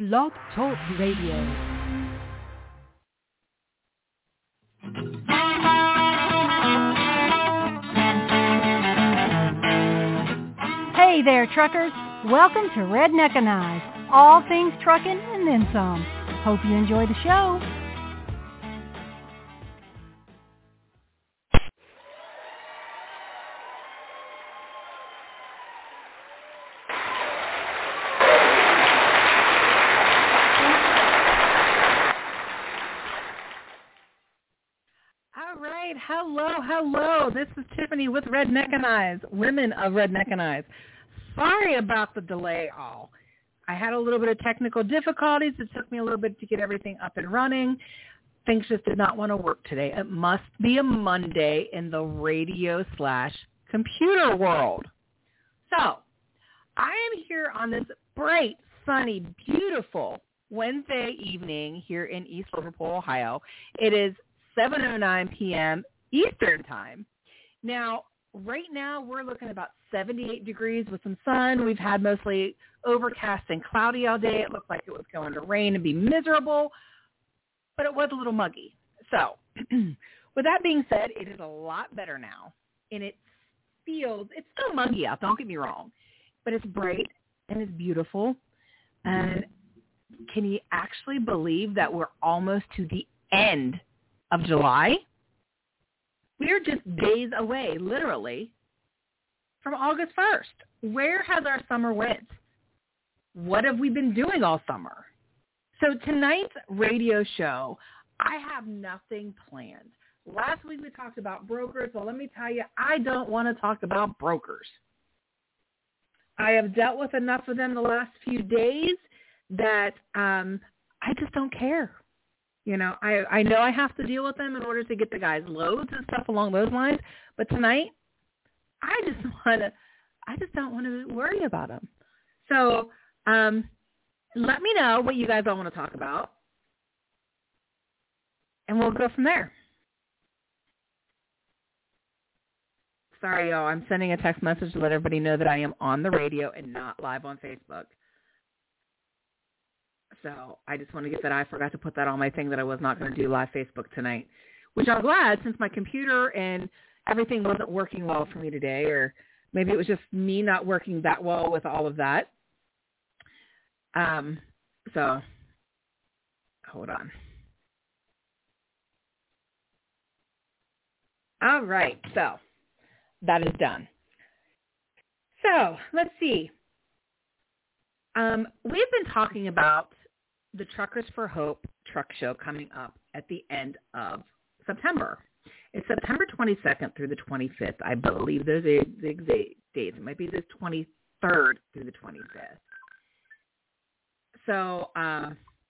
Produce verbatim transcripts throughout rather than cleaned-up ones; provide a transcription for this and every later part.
Blog Talk Radio. Hey there, truckers. Welcome to Redneckanize, all things trucking and then some. Hope you enjoy the show. Hello, hello. This is Tiffany with Redneckanize, Women of Redneckanize. Sorry about the delay, all. I had a little bit of technical difficulties. It took me a little bit to get everything up and running. Things just did not want to work today. It must be a Monday in the radio slash computer world. So, I am here on this bright, sunny, beautiful Wednesday evening here in East Liverpool, Ohio. It is seven oh nine p.m. Eastern time. Now, right now, we're looking at about seventy-eight degrees with some sun. We've had mostly overcast and cloudy all day. It looked like it was going to rain and be miserable, but it was a little muggy. So, with that being said, it is a lot better now, and it feels, it's still muggy out, don't get me wrong, but it's bright and it's beautiful. And can you actually believe that we're almost to the end of July? We're just days away, literally, from August first. Where has our summer went? What have we been doing all summer? So tonight's radio show, I have nothing planned. Last week we talked about brokers. Well, let me tell you, I don't want to talk about brokers. I have dealt with enough of them the last few days that um, I just don't care. You know, I, I know I have to deal with them in order to get the guys loads and stuff along those lines. But tonight, I just want to, I just don't want to worry about them. So um, let me know what you guys all want to talk about, and we'll go from there. Sorry, y'all. I'm sending a text message to let everybody know that I am on the radio and not live on Facebook. So I just want to get that. I forgot to put that on my thing that I was not going to do live Facebook tonight, which I'm glad since my computer and everything wasn't working well for me today, or maybe it was just me not working that well with all of that. Um, so hold on. All right. So that is done. So let's see. Um, we've been talking about the Truckers for Hope truck show coming up at the end of September. It's September twenty-second through the twenty-fifth. I believe those are the exact dates. It might be the twenty-third through the twenty-fifth. So uh,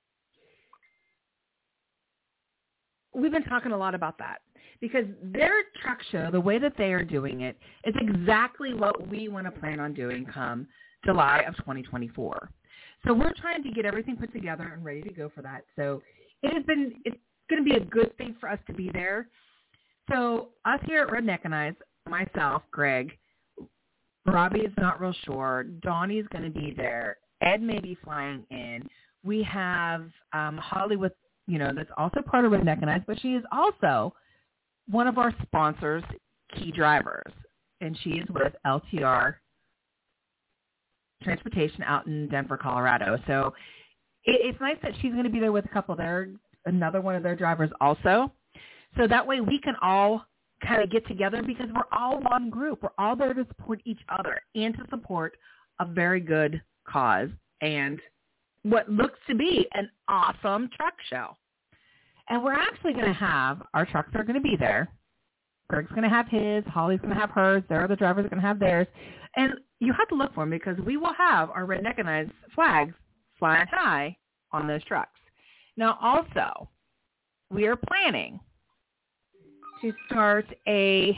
we've been talking a lot about that because their truck show, the way that they are doing it, is exactly what we want to plan on doing come July of twenty twenty-four. So we're trying to get everything put together and ready to go for that. So it has been, it's going to be a good thing for us to be there. So us here at Redneckanize, myself, Greg, Robbie is not real sure. Donnie's going to be there. Ed may be flying in. We have um, Holly with, you know, that's also part of Redneckanize, but she is also one of our sponsors, Key Drivers, and she is with L T R Transportation out in Denver, Colorado. So it, it's nice that she's going to be there with a couple of their, another one of their drivers also. So that way we can all kind of get together because we're all one group. We're all there to support each other and to support a very good cause and what looks to be an awesome truck show. And we're actually going to have, our trucks are going to be there. Greg's going to have his, Holly's going to have hers, their other drivers are going to have theirs. And you have to look for them because we will have our Redneckanize flags flying high on those trucks. Now, also, we are planning to start a,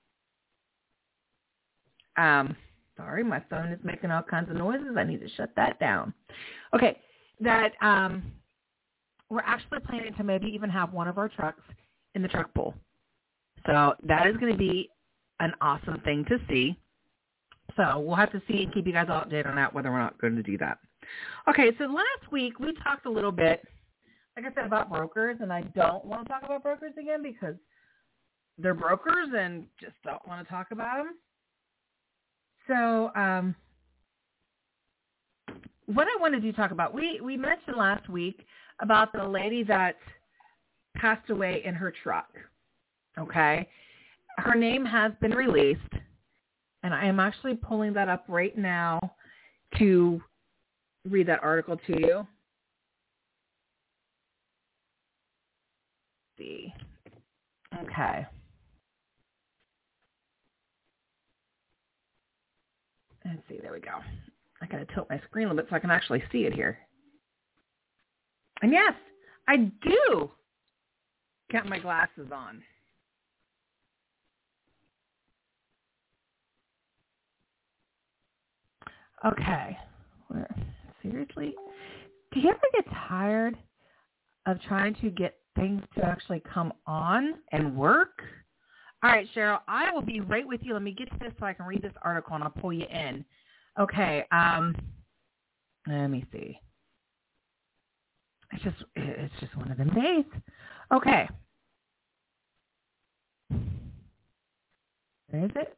um, sorry, my phone is making all kinds of noises. I need to shut that down. Okay, that um, we're actually planning to maybe even have one of our trucks in the truck pool. So that is going to be an awesome thing to see. So we'll have to see and keep you guys all updated on that, whether we're not going to do that. Okay, so last week we talked a little bit, like I said, about brokers, and I don't want to talk about brokers again because they're brokers and just don't want to talk about them. So um, what I wanted to talk about, we, we mentioned last week about the lady that passed away in her truck, okay? Her name has been released, and I am actually pulling that up right now to read that article to you. Let's see. Okay. Let's see. There we go. I got to tilt my screen a little bit so I can actually see it here. And yes, I do got my glasses on. Okay. Seriously? Do you ever get tired of trying to get things to actually come on and work? All right, Cheryl, I will be right with you. Let me get to this so I can read this article, and I'll pull you in. Okay. Um, let me see. It's just it's just one of them days. Okay. Where is it?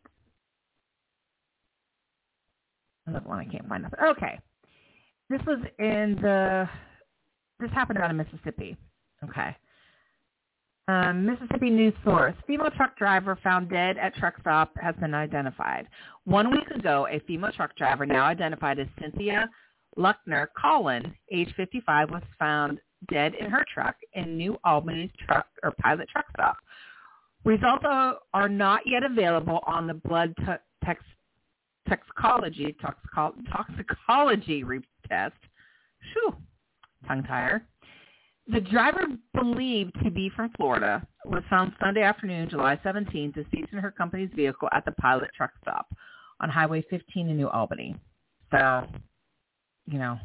Another one I can't find. Nothing. Okay. This was in the, this happened out in Mississippi. Okay. Um, Mississippi news source. Female truck driver found dead at truck stop has been identified. One week ago, a female truck driver, now identified as Cynthia Luckner Collin, age fifty-five, was found dead in her truck in New Albany's truck or pilot truck stop. Results are, are not yet available on the blood t- tex, toxicology toxico- toxicology test. Phew, tongue tire. The driver, believed to be from Florida, was found Sunday afternoon, July seventeenth, deceased in her company's vehicle at the pilot truck stop on Highway fifteen in New Albany. So, you know,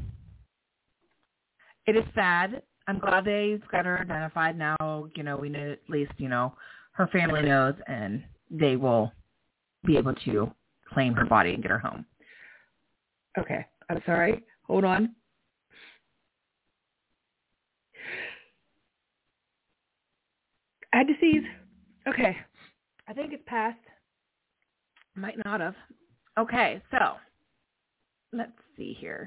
it is sad. I'm glad they've got her identified now. You know, we know at least, you know, her family knows, and they will be able to claim her body and get her home. Okay, I'm sorry. Hold on. I had to seize. Okay. I think it's passed. Might not have. Okay, so let's see here.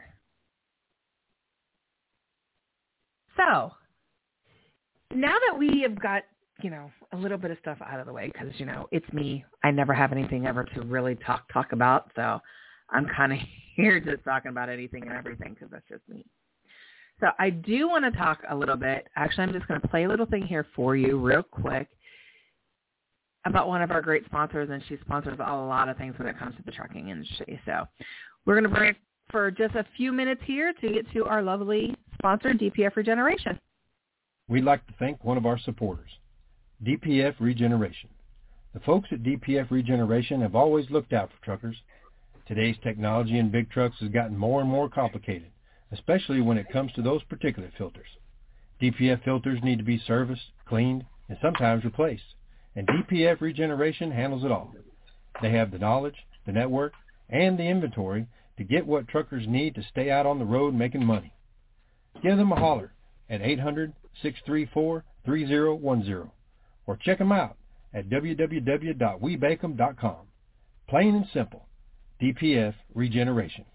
So now that we have got, you know, a little bit of stuff out of the way, because, you know, it's me. I never have anything ever to really talk talk about, so I'm kind of here just talking about anything and everything because that's just me. So I do want to talk a little bit. Actually, I'm just going to play a little thing here for you real quick about one of our great sponsors, and she sponsors a lot of things when it comes to the trucking industry. So we're going to break for just a few minutes here to get to our lovely sponsor, D P F Regeneration. We'd like to thank one of our supporters, D P F Regeneration. The folks at D P F Regeneration have always looked out for truckers. Today's technology in big trucks has gotten more and more complicated, especially when it comes to those particulate filters. D P F filters need to be serviced, cleaned, and sometimes replaced, and D P F Regeneration handles it all. They have the knowledge, the network, and the inventory to get what truckers need to stay out on the road making money. Give them a holler at eight hundred, six three four, three zero one zero or check them out at w w w dot we bake em dot com. Plain and simple, D P F Regeneration.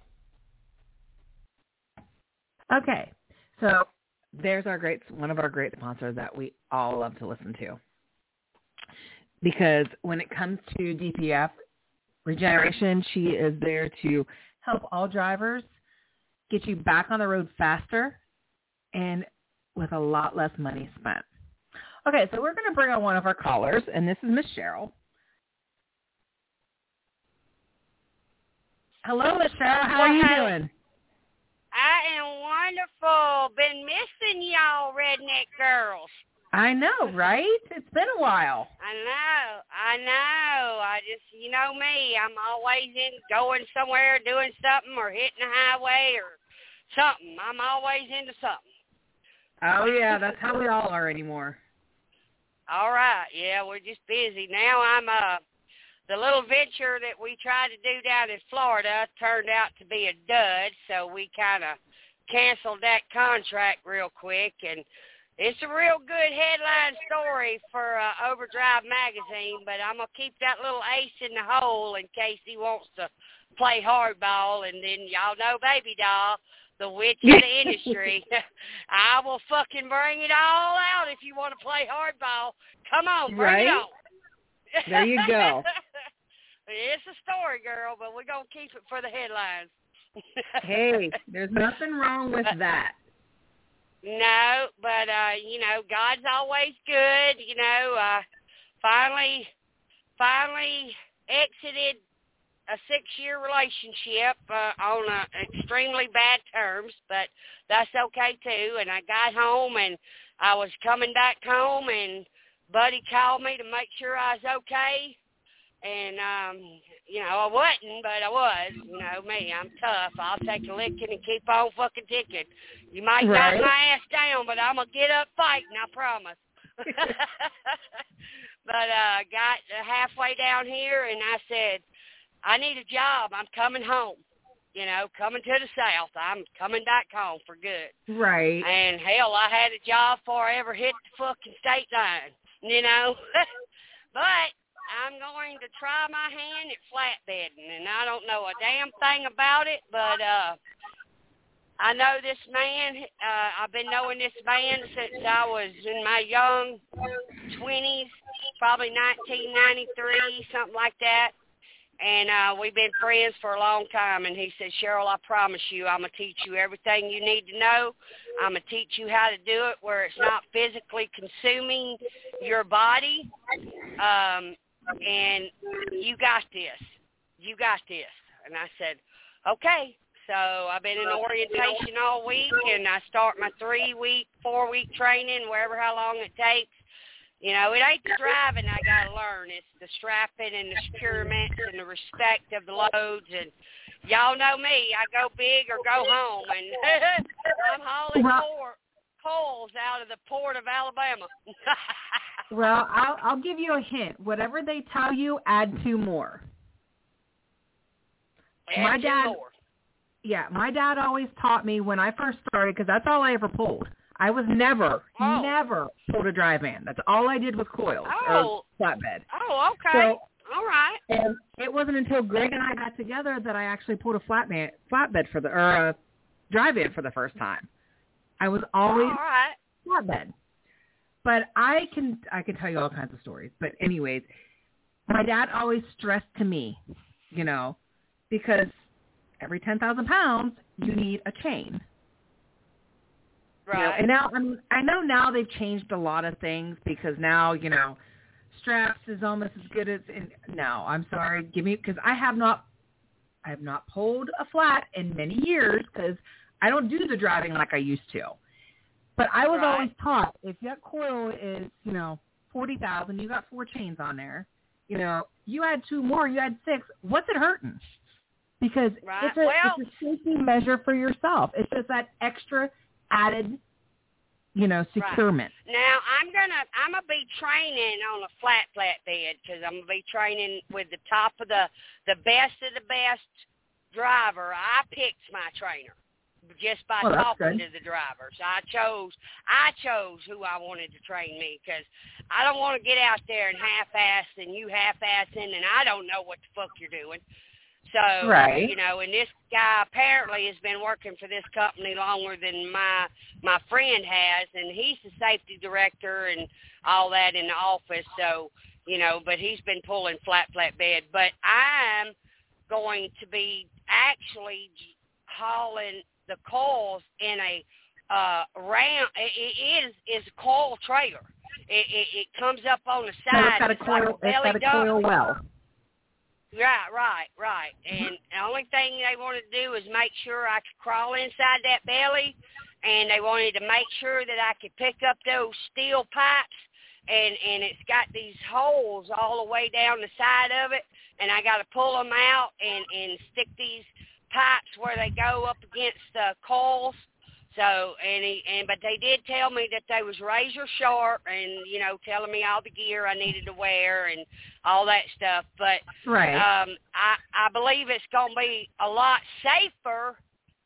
Okay, so there's our great one of our great sponsors that we all love to listen to, because when it comes to D P F Regeneration, she is there to help all drivers get you back on the road faster and with a lot less money spent. Okay, so we're going to bring on one of our callers, and this is Miss Cheryl. Hello, Miss Cheryl. How are you doing? I am wonderful. Been missing y'all redneck girls. I know, right? It's been a while. I know. I know. I just, you know me, I'm always in going somewhere, doing something, or hitting the highway or something. I'm always into something. Oh, yeah, that's how we all are anymore. All right. Yeah, we're just busy. Now I'm, uh, the little venture that we tried to do down in Florida turned out to be a dud, so we kind of canceled that contract real quick, and it's a real good headline story for uh, Overdrive Magazine, but I'm going to keep that little ace in the hole in case he wants to play hardball, and then y'all know Baby Doll, the witch of the industry. I will fucking bring it all out if you want to play hardball. Come on, bring right? it on. There you go. It's a story, girl, but we're going to keep it for the headlines. Hey, there's nothing wrong with that. No, but, uh, you know, God's always good. You know, uh, finally, finally exited a six-year relationship uh, on uh, extremely bad terms, but that's okay, too. And I got home, and I was coming back home, and Buddy called me to make sure I was okay. And, um, you know, I wasn't, but I was. You know me, I'm tough. I'll take a licking and keep on fucking ticking. You might right. knock my ass down, but I'm going to get up fighting, I promise. But uh, got halfway down here, and I said, I need a job. I'm coming home. You know, coming to the South. I'm coming back home for good. Right. And, hell, I had a job before I ever hit the fucking state line, you know. But I'm going to try my hand at flatbedding, and I don't know a damn thing about it, but uh, I know this man. Uh, I've been knowing this man since I was in my young twenties, probably nineteen ninety-three, something like that. And uh, we've been friends for a long time. And he said, Cheryl, I promise you, I'm going to teach you everything you need to know. I'm going to teach you how to do it where it's not physically consuming your body. Um, and you got this. You got this. And I said, okay. So I've been in orientation all week, and I start my three-week, four-week training, wherever how long it takes. You know, it ain't the driving I got to learn. It's the strapping and the securement and the respect of the loads. And y'all know me. I go big or go home. And I'm hauling well, coals out of the port of Alabama. Well, I'll, I'll give you a hint. Whatever they tell you, add two more. Add my two dad, more. Yeah, my dad always taught me when I first started, because that's all I ever pulled. I was never, oh. never pulled a dry van. That's all I did was coils oh. or flatbed. Oh, okay. So, all right. And it wasn't until Greg and I got together that I actually pulled a flatbed, flatbed for the or a dry van for the first time. I was always all right. flatbed. But I can I can tell you all kinds of stories. But anyways, my dad always stressed to me, you know, because every ten thousand pounds you need a chain. Right. You know, and now I mean I know now they've changed a lot of things because now, you know, straps is almost as good as in, no, I'm sorry, give me because I have not I have not pulled a flat in many years because I don't do the driving like I used to. But I was right. always taught if that coil is, you know, forty thousand, you got four chains on there. You know, you had two more, you had six. What's it hurting? Because right. it's a well, it's a safety measure for yourself. It's just that extra added, you know, securement. Right. Now I'm gonna I'm gonna be training on a flat flat bed because I'm gonna be training with the top of the the best of the best driver. I picked my trainer just by well, talking good. to the drivers. I chose I chose who I wanted to train me because I don't want to get out there and half-ass and you half-assing and I don't know what the fuck you're doing. So, right. you know, and this guy apparently has been working for this company longer than my my friend has, and he's the safety director and all that in the office. So, you know, but he's been pulling flat, flat bed. But I'm going to be actually hauling the coils in a uh, round. It, it is is a coil trailer. It, it, it comes up on the side. So it's got a coil. Like a it's got a coil well. Right, right, right. And the only thing they wanted to do is make sure I could crawl inside that belly, and they wanted to make sure that I could pick up those steel pipes, and, and it's got these holes all the way down the side of it, and I got to pull them out and, and stick these pipes where they go up against the coils. So, and he, and but they did tell me that they was razor sharp, and you know, telling me all the gear I needed to wear and all that stuff. But right. um, I I believe it's gonna be a lot safer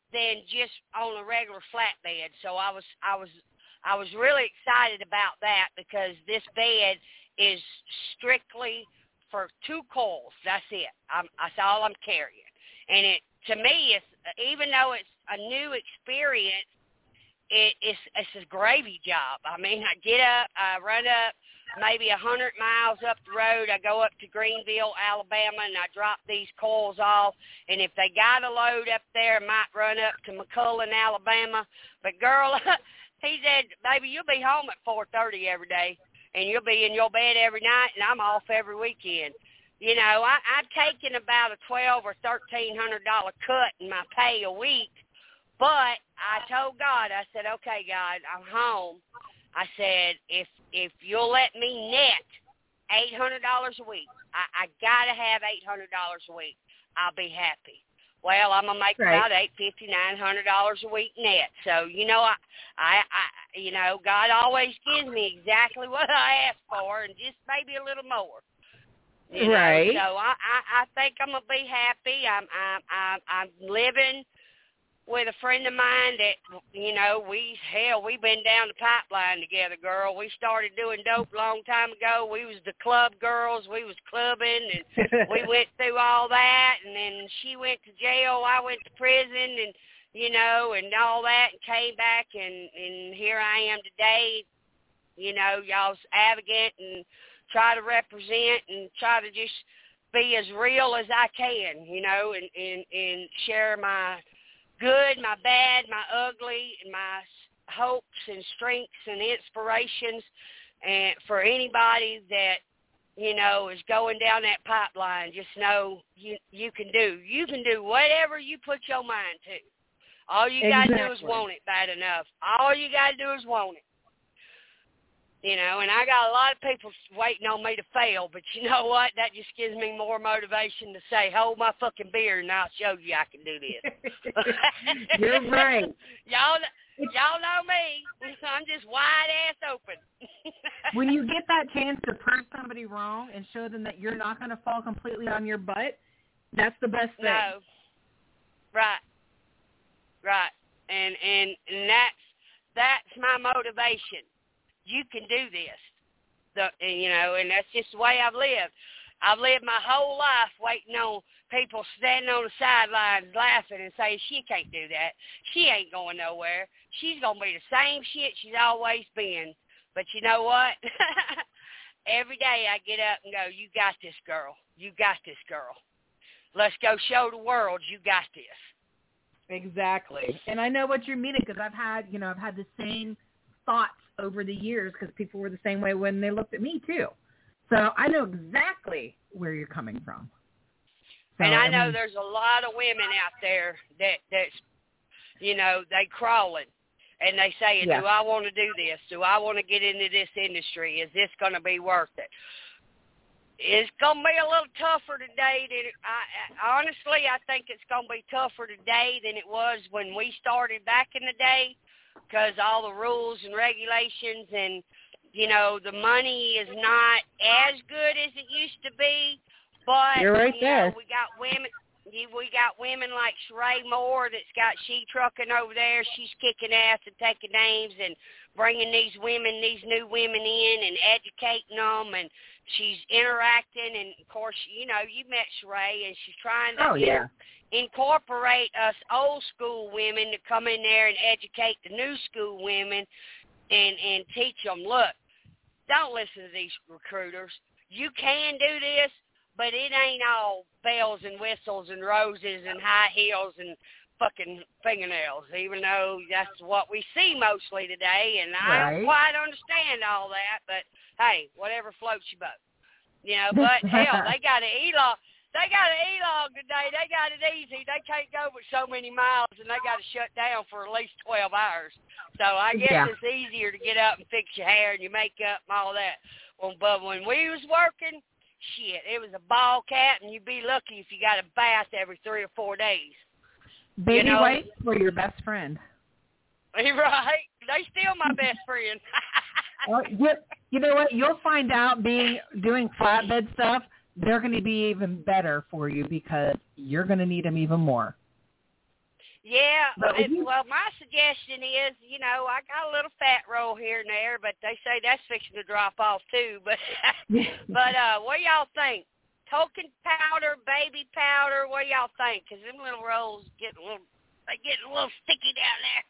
than just on a regular flatbed. So I was I was I was really excited about that because this bed is strictly for two coils. That's it. I'm, that's all I'm carrying. And it to me, it's even though it's a new experience, it, it's it's a gravy job. I mean, I get up, I run up maybe a hundred miles up the road. I go up to Greenville, Alabama, and I drop these coils off. And if they got a load up there, I might run up to McCullen, Alabama. But girl, he said, baby, you'll be home at four thirty every day, and you'll be in your bed every night, and I'm off every weekend. You know, I, I've taken about a twelve or thirteen hundred dollar cut in my pay a week, but I told God, I said, okay, God, I'm home. I said, if if you'll let me net eight hundred dollars a week, I, I gotta have eight hundred dollars a week. I'll be happy. Well, I'm gonna make right. about eight fifty, nine hundred dollars a week net. So you know, I, I, I, you know, God always gives me exactly what I ask for, and just maybe a little more. You right. Know? So I, I, I think I'm gonna be happy. I'm, I'm, I'm, I'm living with a friend of mine that, you know, we hell, we've been down the pipeline together, girl. We started doing dope a long time ago. We was the club girls. We was clubbing, and we went through all that. And then she went to jail. I went to prison, and you know, and all that, and came back, and and here I am today. You know, y'all's advocate and try to represent and try to just be as real as I can, you know, and, and, and share my good, my bad, my ugly, and my hopes and strengths and inspirations, and for anybody that, you know, is going down that pipeline, just know you you can do. You can do whatever you put your mind to. All you got to exactly. do is want it bad enough. All you got to do is want it. You know, and I got a lot of people waiting on me to fail, but you know what? That just gives me more motivation to say, hold my fucking beer, and I'll show you I can do this. You're right. Y'all, y'all know me. I'm just wide ass open. When you get that chance to prove somebody wrong and show them that you're not going to fall completely on your butt, that's the best thing. No. Right. Right. And and, and that's that's my motivation. You can do this, the, you know, and that's just the way I've lived. I've lived my whole life waiting on people standing on the sidelines laughing and saying, she can't do that. She ain't going nowhere. She's going to be the same shit she's always been. But you know what? Every day I get up and go, you got this, girl. You got this, girl. Let's go show the world you got this. Exactly. And I know what you're meaning because I've had, you know, I've had the same thoughts over the years because people were the same way when they looked at me too. So I know exactly where you're coming from. So, and I know I mean, there's a lot of women out there that, that's, you know, they crawling and they say, yeah. do I want to do this? Do I want to get into this industry? Is this going to be worth it? It's going to be a little tougher today than it, I, I, honestly, I think it's going to be tougher today than it was when we started back in the day. Because all the rules and regulations and, you know, the money is not as good as it used to be. But, You're right you there. know, we got women we got women like Sheree Moore that's got She Trucking over there. She's kicking ass and taking names and bringing these women, these new women in and educating them. And she's interacting. And, of course, you know, you met Sheree, and she's trying to oh, yeah. incorporate us old school women to come in there and educate the new school women and, and teach them, look, don't listen to these recruiters. You can do this, but it ain't all bells and whistles and roses and high heels and fucking fingernails, even though that's what we see mostly today. And I right. don't quite understand all that, but, hey, whatever floats your boat. You know, but, hell, they got an E-Log. They got an E-Log today. They got it easy. They can't go but so many miles, and they got to shut down for at least twelve hours. So I guess yeah. it's easier to get up and fix your hair and your makeup and all that. Well, but when we was working, shit, it was a ball cat, and you'd be lucky if you got a bath every three or four days. Baby you know? wipes were your best friend. Right. They still my best friend. Well, you, you know what? You'll find out being doing flatbed stuff, they're going to be even better for you because you're going to need them even more. Yeah, But it, you- well, my suggestion is, you know, I got a little fat roll here and there, but they say that's fixing to drop off too. But, but uh, what do y'all think? Token powder, baby powder, what do y'all think? Because them little rolls get a little, they get a little sticky down there.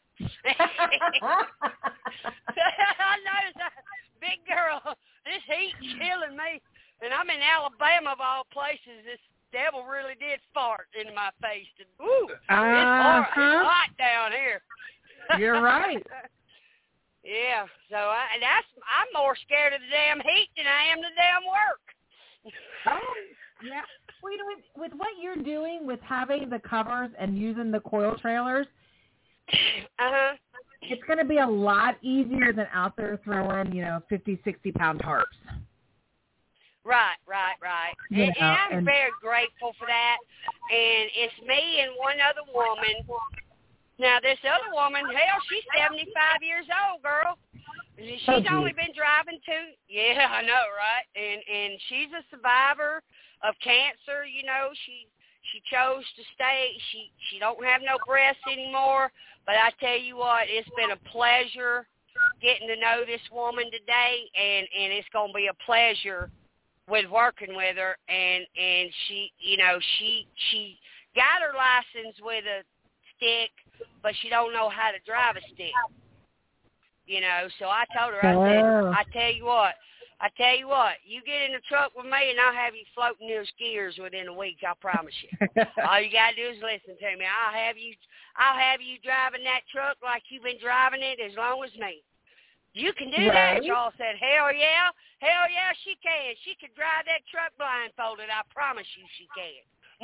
I noticed, that big girl, this heat killing me, and I'm in Alabama of all places. This devil really did fart in my face. And, woo, it's, hard, Uh-huh. it's hot down here. You're right. Yeah, so I, that's I'm more scared of the damn heat than I am the damn work. Oh, yeah. Well, you know, with, with what you're doing with having the covers and using the coil trailers, Uh-huh. it's going to be a lot easier than out there throwing, you know, fifty, sixty-pound tarps. Right, right, right. Yeah, and, and I'm and- very grateful for that. And it's me and one other woman. Now, this other woman, hell, she's seventy-five years old, girl. She's Oh, geez. only been driving two. Yeah, I know, right? And and she's a survivor of cancer. You know, she she chose to stay. She she don't have no breasts anymore. But I tell you what, it's been a pleasure getting to know this woman today, and and it's gonna be a pleasure with working with her. And and she, you know, she she got her license with a stick, but she don't know how to drive a stick. You know, so I told her, I said, Oh. I tell you what, I tell you what, you get in the truck with me and I'll have you floating those gears within a week, I promise you. All you gotta do is listen to me. I'll have you I'll have you driving that truck like you've been driving it as long as me. You can do Right. that. Charles said, hell yeah, hell yeah, she can. She can drive that truck blindfolded, I promise you she can.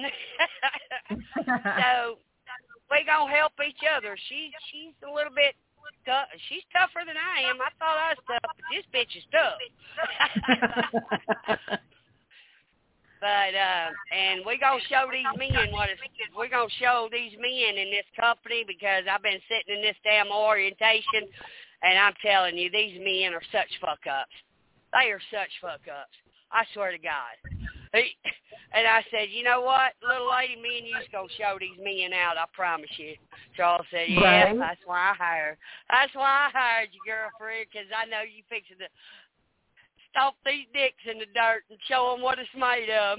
So we gonna help each other. She she's a little bit tough. She's tougher than I am. I thought I was tough, but this bitch is tough. But uh, and we gonna show these men what it's. We're gonna show these men in this company, because I've been sitting in this damn orientation, and I'm telling you, these men are such fuck ups. They are such fuck ups. I swear to God. He, and I said, you know what, little lady, me and you's going to show these men out, I promise you. Charles said, yeah, Right. that's why I hired. That's why I hired you, girlfriend, because I know you fixing to stomp these dicks in the dirt and show them what it's made of.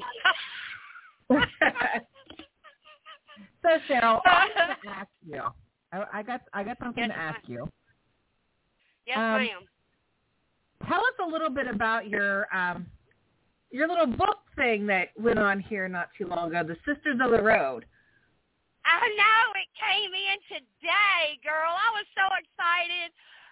So, Cheryl, I'm going to ask you. I, I got I got something Yes, to ask you. Yes, Um, ma'am. Tell us a little bit about your um, your little book thing that went on here not too long ago, the Sisters of the Road. I know, it came in today, girl. I was so excited.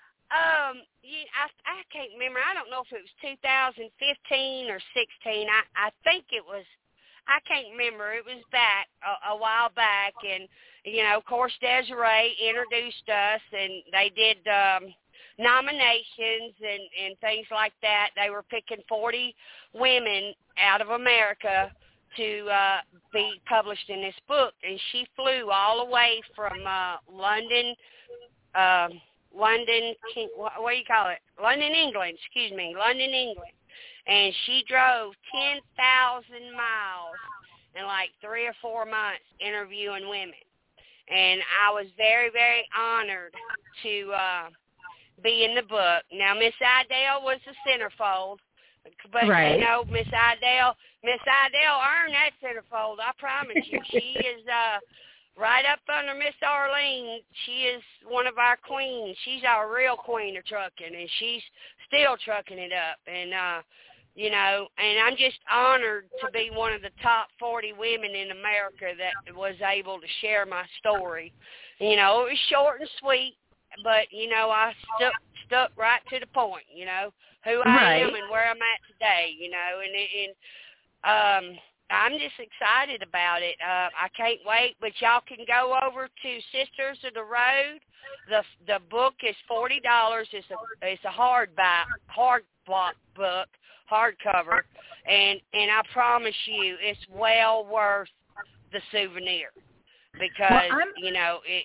Um, you, I I can't remember. I don't know if it was two thousand fifteen or sixteen. I I think it was. I can't remember. It was back a, a while back, and you know, of course, Desiree introduced us, and they did um, nominations and and things like that. They were picking forty women out of America to uh, be published in this book, and she flew all the way from uh, London, uh, London, what do you call it? London, England. Excuse me, London, England. And she drove ten thousand miles in like three or four months interviewing women. And I was very, very honored to uh, be in the book. Now, Miss Idell was the centerfold. But, Right. you know, Miss Idell, Miss Idell earned that centerfold, I promise you. She is uh, right up under Miss Arlene. She is one of our queens. She's our real queen of trucking, and she's still trucking it up. And, uh, you know, and I'm just honored to be one of the top forty women in America that was able to share my story. You know, it was short and sweet, but, you know, I stuck stuck right to the point, you know, who I Right. am and where I'm at today, you know, and, and um, I'm just excited about it. Uh, I can't wait, but y'all can go over to Sisters of the Road. The the book is forty dollars. It's a it's a hard buy, hard block book, hardcover, and and I promise you, it's well worth the souvenir because Well, I'm- you know it.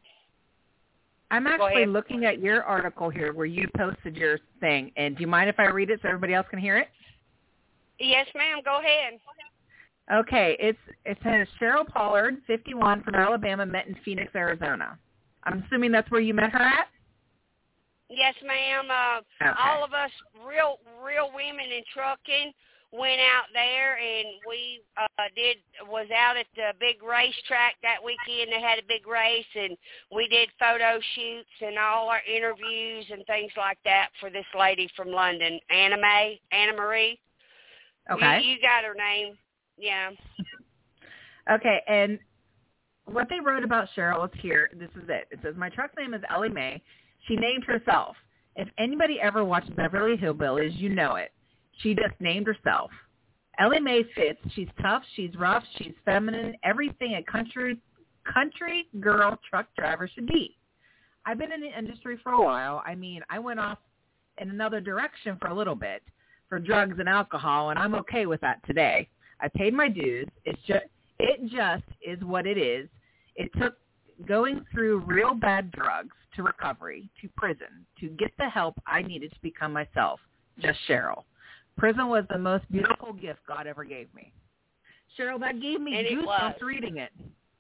I'm Go actually ahead. looking at your article here where you posted your thing. And do you mind if I read it so everybody else can hear it? Yes, ma'am. Go ahead. Okay, it's it says Cheryl Pollard, fifty-one, from Alabama, met in Phoenix, Arizona. I'm assuming that's where you met her at? Yes, ma'am. Uh, okay. All of us real real women in trucking went out there, and we uh, did was out at the big racetrack that weekend. They had a big race, and we did photo shoots and all our interviews and things like that for this lady from London, Anna Mae, Anna Marie. Okay. You, you got her name. Yeah. Okay, and what they wrote about Cheryl is here. This is it. It says, my truck name is Ellie Mae. She named herself. If anybody ever watched Beverly Hillbillies, you know it. She just named herself. Ellie Mae fits. She's tough. She's rough. She's feminine. Everything a country country girl truck driver should be. I've been in the industry for a while. I mean, I went off in another direction for a little bit for drugs and alcohol, and I'm okay with that today. I paid my dues. It's just, it just is what it is. It took going through real bad drugs to recovery, to prison, to get the help I needed to become myself. Just Cheryl. Prison was the most beautiful gift God ever gave me. Cheryl, that gave me goosebumps reading it.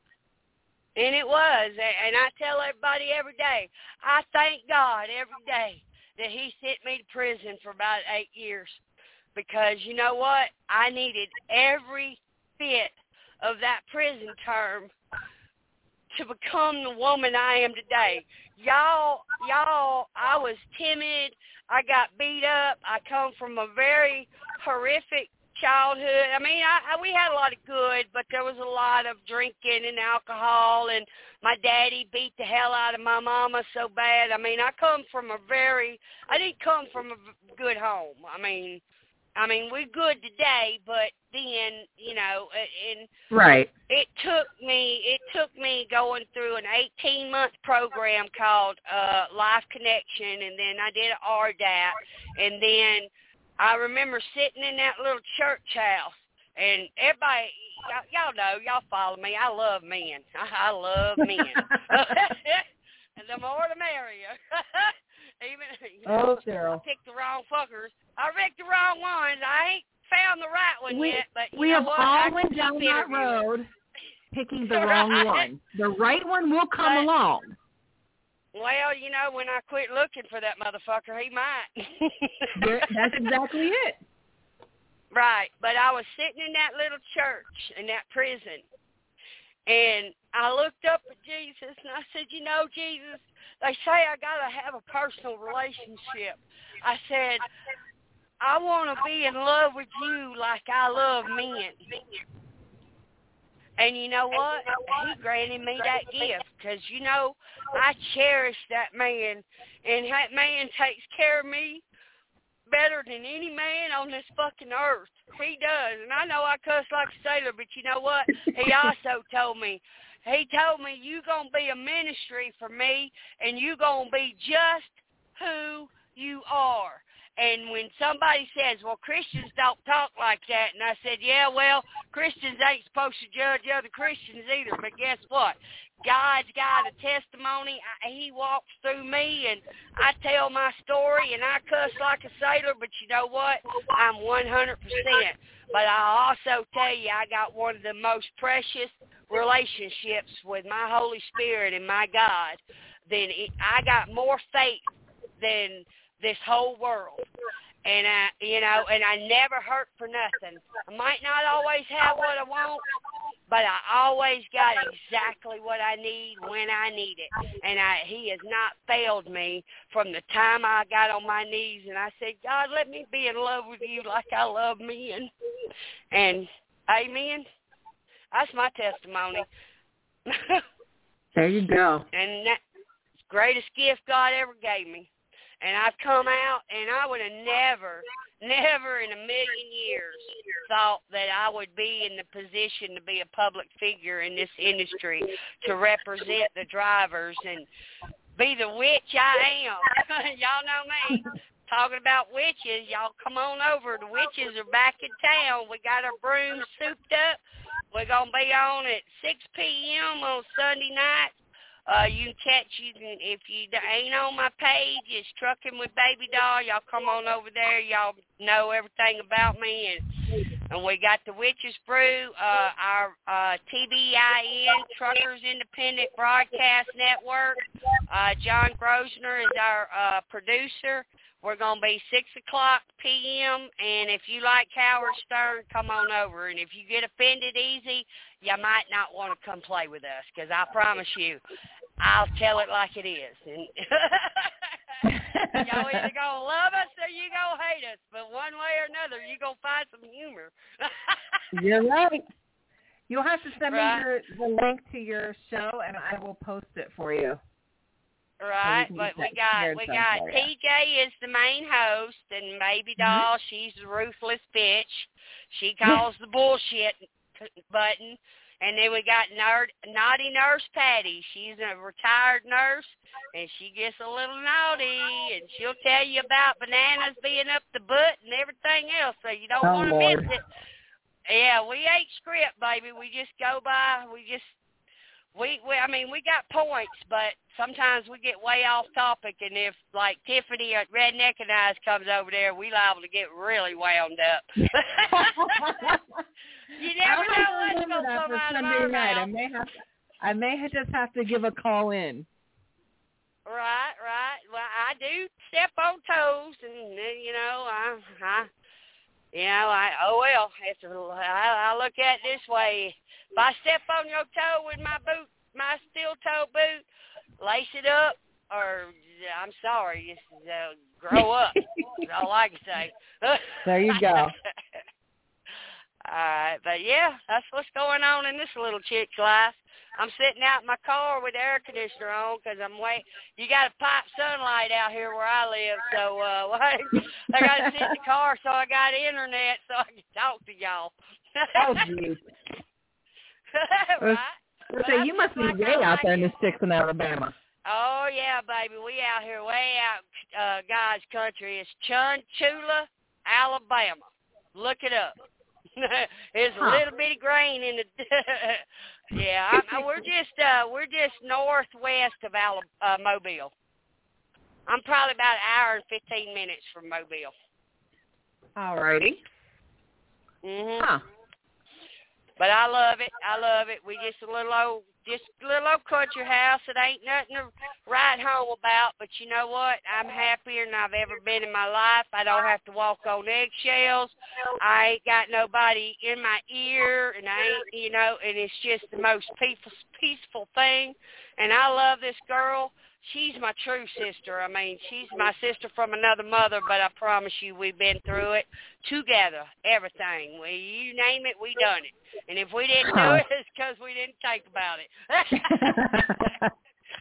And it was. And I tell everybody every day, I thank God every day that he sent me to prison for about eight years. Because you know what? I needed every bit of that prison term to become the woman I am today. Y'all, y'all, I was timid. I got beat up. I come from a very horrific childhood. I mean, I, I we had a lot of good, but there was a lot of drinking and alcohol, and my daddy beat the hell out of my mama so bad. I mean, I come from a very, I didn't come from a good home. I mean, I mean, we're good today, but then, you know, and right. It took me, it took me going through an eighteen-month program called uh, Life Connection, and then I did an R D A P, and then I remember sitting in that little church house, and everybody, y'all, y'all know, y'all follow me. I love men. I, I love men. And the more the merrier. Even, you know, oh, Cheryl. I picked the wrong fuckers. I picked the wrong ones. I ain't found the right one we, yet, but you we know have what? all I went down that road picking the right. wrong one. The right one will come but, along. Well, you know, when I quit looking for that motherfucker, he might. That's exactly it. Right, but I was sitting in that little church in that prison, and I looked up at Jesus, and I said, you know, Jesus, they say I got to have a personal relationship. I said, I want to be in love with you like I love men. And you know what? He granted me that gift because, you know, I cherish that man, and that man takes care of me better than any man on this fucking earth. He does. And I know I cuss like a sailor, but you know what? He also told me, he told me, you going to be a ministry for me, and you going to be just who you are. And when somebody says, well, Christians don't talk like that, and I said, yeah, well, Christians ain't supposed to judge other Christians either, but guess what? God's got a testimony. I, he walks through me, and I tell my story, and I cuss like a sailor, but you know what? I'm one hundred percent. But I also tell you, I got one of the most precious relationships with my Holy Spirit and my God. Than it, I got more faith than this whole world. And I, you know, and I never hurt for nothing. I might not always have what I want, but I always got exactly what I need when I need it. And I, he has not failed me from the time I got on my knees and I said, God, let me be in love with you like I love men. And amen. That's my testimony. There you go. And that's the greatest gift God ever gave me. And I've come out, and I would have never, never in a million years thought that I would be in the position to be a public figure in this industry, to represent the drivers and be the witch I am. Y'all know me. Talking about witches, y'all come on over. The witches are back in town. We got our brooms souped up. We're going to be on at six p.m. on Sunday night. Uh, you can catch, you can, if you ain't on my page, it's Trucking with Baby Doll. Y'all come on over there. Y'all know everything about me. And And we got the Witch's Brew, uh, our uh, T B I N, Truckers Independent Broadcast Network. Uh, John Grosner is our uh, producer. We're going to be six o'clock p.m., and if you like Howard Stern, come on over. And if you get offended easy, you might not want to come play with us, because I promise you, I'll tell it like it is. And y'all either going to love us or you going to hate us, but one way or another, you're going to find some humor. You're right. You'll have to send right. me your, the link to your show, and I will post it for you. Right, but we got we got T J is the main host, and Baby Doll, mm-hmm. she's a ruthless bitch. She calls the bullshit button. And then we got nerd, naughty Nurse Patty. She's a retired nurse, and she gets a little naughty, and she'll tell you about bananas being up the butt and everything else, so you don't oh, want to Lord. miss it. Yeah, we ain't script, baby. We just go by. We just. We, we, I mean, we got points, but sometimes we get way off topic, and if, like, Tiffany at Redneck and Eyes comes over there, we liable to get really wound up. You never know what's going to come out of our night. mouth. I may have, I may just have to give a call in. Right, right. Well, I do step on toes, and, you know, I, I you know, I, oh, well, it's a, I, I look at it this way. If I step on your toe with my boot, my steel toe boot, lace it up, or I'm sorry, just uh, grow up. That's all I can say. There you go. All right, but yeah, that's what's going on in this little chick's life. I'm sitting out in my car with the air conditioner on because I'm wait. You got to pipe sunlight out here where I live, so uh, wait, I got to sit in the car, so I got internet so I can talk to y'all. Oh, geez. Right? Well, so you must be like way I out like there in it. the sticks in Alabama. Oh, yeah, baby. We out here way out uh, God's country. It's Chunchula, Alabama. Look it up. There's a huh. little bitty grain in the. yeah, I, I, we're just uh, we're just northwest of Alabama, uh, Mobile. I'm probably about an hour and fifteen minutes from Mobile. All righty. Mhm. Huh. But I love it. I love it. We just a little old, just a little old country house. It ain't nothing to write home about. But you know what? I'm happier than I've ever been in my life. I don't have to walk on eggshells. I ain't got nobody in my ear, and I ain't, you know, and it's just the most peaceful, peaceful thing. And I love this girl. She's my true sister. I mean, she's my sister from another mother, but I promise you we've been through it together, everything. We, you name it, we done it. And if we didn't do it, it's because we didn't think about it.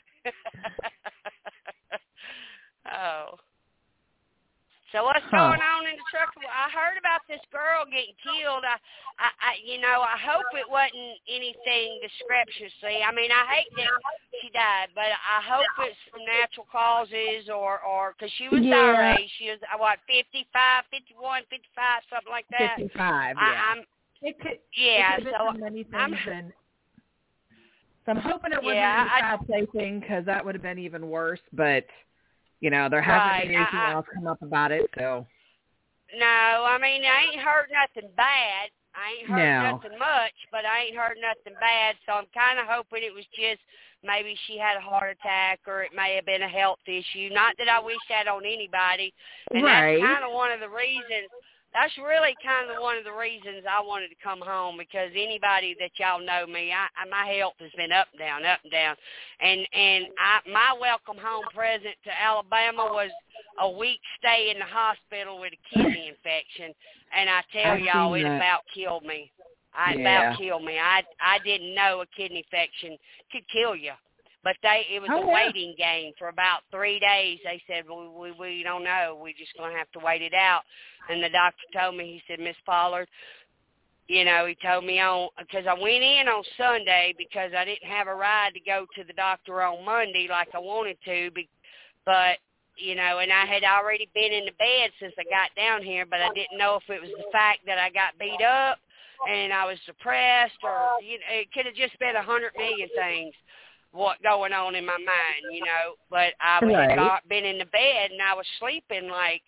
Oh. So what's huh. going on in the truck? I heard about this girl getting killed. I, I, I, you know, I hope it wasn't anything discrepancy. I mean, I hate that she died, but I hope it's from natural causes or, or because she was yeah. our age. She was, what, fifty-five, fifty-one, fifty-five, something like that. fifty-five, yeah. I, I'm, it could, yeah, it could so many things I'm, and, so I'm hoping it wasn't yeah, a foul play thing because that would have been even worse, but... You know, there hasn't right. been anything I, I, else come up about it, so. No, I mean, I ain't heard nothing bad. I ain't heard no. nothing much, but I ain't heard nothing bad, so I'm kind of hoping it was just maybe she had a heart attack or it may have been a health issue. Not that I wish that on anybody. And right. that's kind of one of the reasons. That's really kind of one of the reasons I wanted to come home because anybody that y'all know me, I, I my health has been up and down, up and down, and and I, my welcome home present to Alabama was a week stay in the hospital with a kidney infection, and I tell I've y'all it that. about killed me. I yeah. about killed me. I I didn't know a kidney infection could kill you. But they, it was oh, a yeah. waiting game for about three days. They said, well, we, we don't know. We're just going to have to wait it out. And the doctor told me, he said, Miss Pollard, you know, he told me on, because I went in on Sunday because I didn't have a ride to go to the doctor on Monday like I wanted to. But, you know, and I had already been in the bed since I got down here, but I didn't know if it was the fact that I got beat up and I was depressed or, you know, it could have just been a hundred million things. What going on in my mind, you know, but I right. had been in the bed and I was sleeping like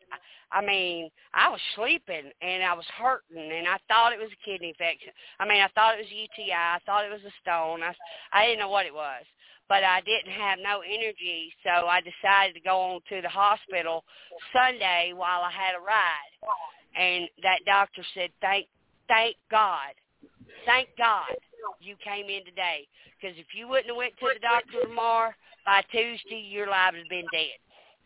I mean, I was sleeping, and I was hurting, and I thought it was a kidney infection. I mean, I thought it was a U T I. I thought it was a stone. I, I didn't know what it was. But I didn't have no energy, so I decided to go on to the hospital Sunday while I had a ride. And that doctor said, thank, thank God, thank God you came in today. Because if you wouldn't have went to the doctor tomorrow, by Tuesday, your life would have been dead.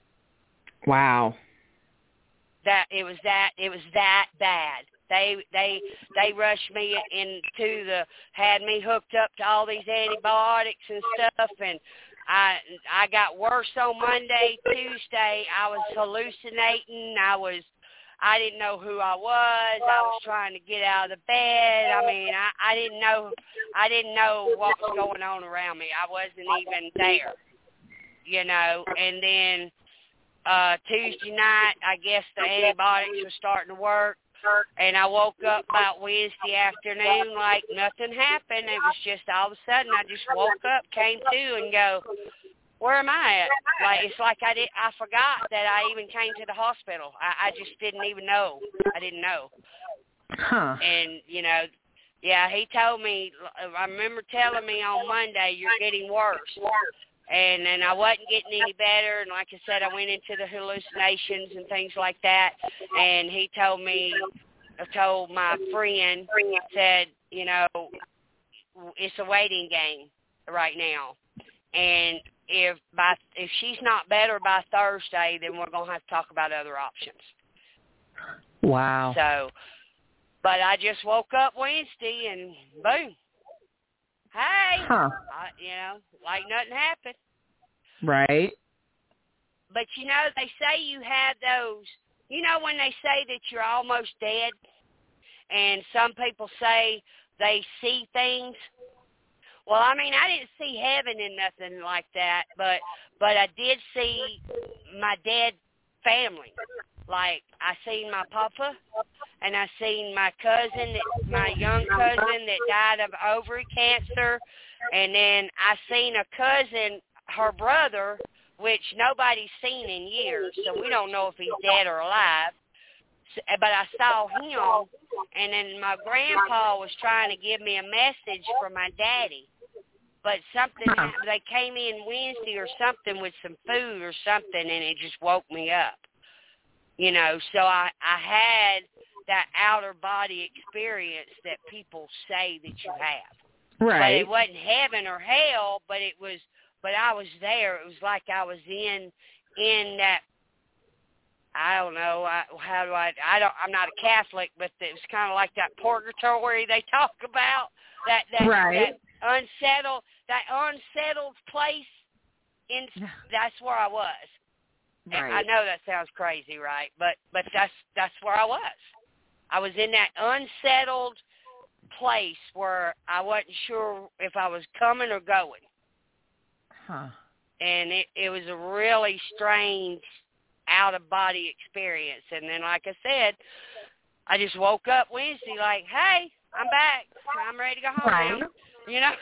Wow. That it was that it was that bad. They they they rushed me into the had me hooked up to all these antibiotics and stuff, and I I got worse on Monday. Tuesday I was hallucinating. I was I didn't know who I was. I was trying to get out of the bed. I mean I, I didn't know I didn't know what was going on around me. I wasn't even there, you know. And then uh, Tuesday night, I guess the antibiotics were starting to work. And I woke up about Wednesday afternoon like nothing happened. It was just all of a sudden I just woke up, came to, and go, where am I at? Like it's like I did. I forgot that I even came to the hospital. I, I just didn't even know. I didn't know. Huh. And you know, yeah, he told me. I remember telling me on Monday, you're getting worse. And then I wasn't getting any better, and like I said, I went into the hallucinations and things like that, and he told me, I told my friend, said, you know, it's a waiting game right now, and if by if she's not better by Thursday, then we're going to have to talk about other options. Wow. So, but I just woke up Wednesday, and boom. Hey, huh. I, you know, like nothing happened. Right. But, you know, they say you have those, you know, when they say that you're almost dead, and some people say they see things. Well, I mean, I didn't see heaven and nothing like that, but but I did see my dead family. Like, I seen my papa, and I seen my cousin, that, my young cousin that died of ovary cancer, and then I seen a cousin, her brother, which nobody's seen in years, so we don't know if he's dead or alive. But I saw him, and then my grandpa was trying to give me a message for my daddy. But something, they came in Wednesday or something with some food or something, and it just woke me up. You know, so I, I had that outer body experience that people say that you have. Right. But it wasn't heaven or hell, but it was, but I was there. It was like I was in, in that, I don't know, I, how do I, I don't, I'm not a Catholic, but it was kind of like that purgatory they talk about, that, that, right. that unsettled, that unsettled place, in, that's where I was. Right. I know that sounds crazy, right? But but that's that's where I was. I was in that unsettled place where I wasn't sure if I was coming or going. Huh. And it, it was a really strange out-of-body experience. And then, like I said, I just woke up Wednesday like, hey, I'm back. I'm ready to go home right. now. You know?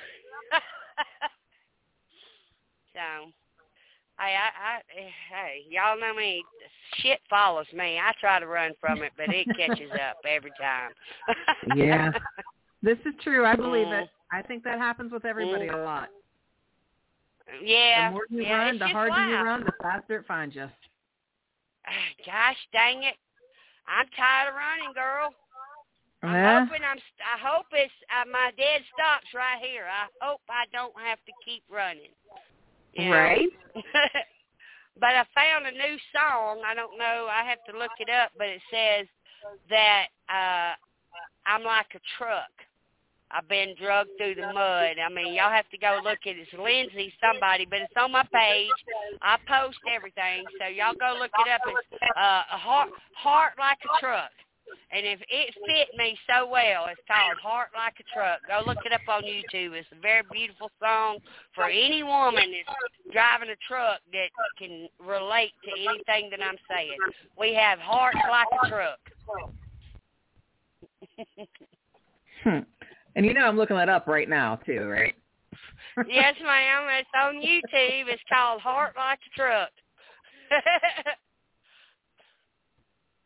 So... Hey, I, I, hey, y'all know me. Shit follows me. I try to run from it, but it catches up every time. Yeah, this is true. I believe mm. it. I think that happens with everybody mm. a lot. Yeah. The more you yeah, run, the harder wild. you run, the faster it finds you. Gosh dang it! I'm tired of running, girl. I'm yeah. hoping I'm. I hope it's uh, my dead stops right here. I hope I don't have to keep running. You know? Right. But I found a new song. I don't know. I have to look it up, but it says that uh, I'm like a truck. I've been drugged through the mud. I mean, y'all have to go look at it. It's Lindsay somebody, but it's on my page. I post everything, so y'all go look it up. It's uh, a heart, heart like a truck. And if it fit me so well, it's called Heart Like a Truck. Go look it up on YouTube. It's a very beautiful song for any woman that's driving a truck that can relate to anything that I'm saying. We have hearts like a truck. hmm. And you know I'm looking that up right now, too, right? Yes, ma'am. It's on YouTube. It's called Heart Like a Truck.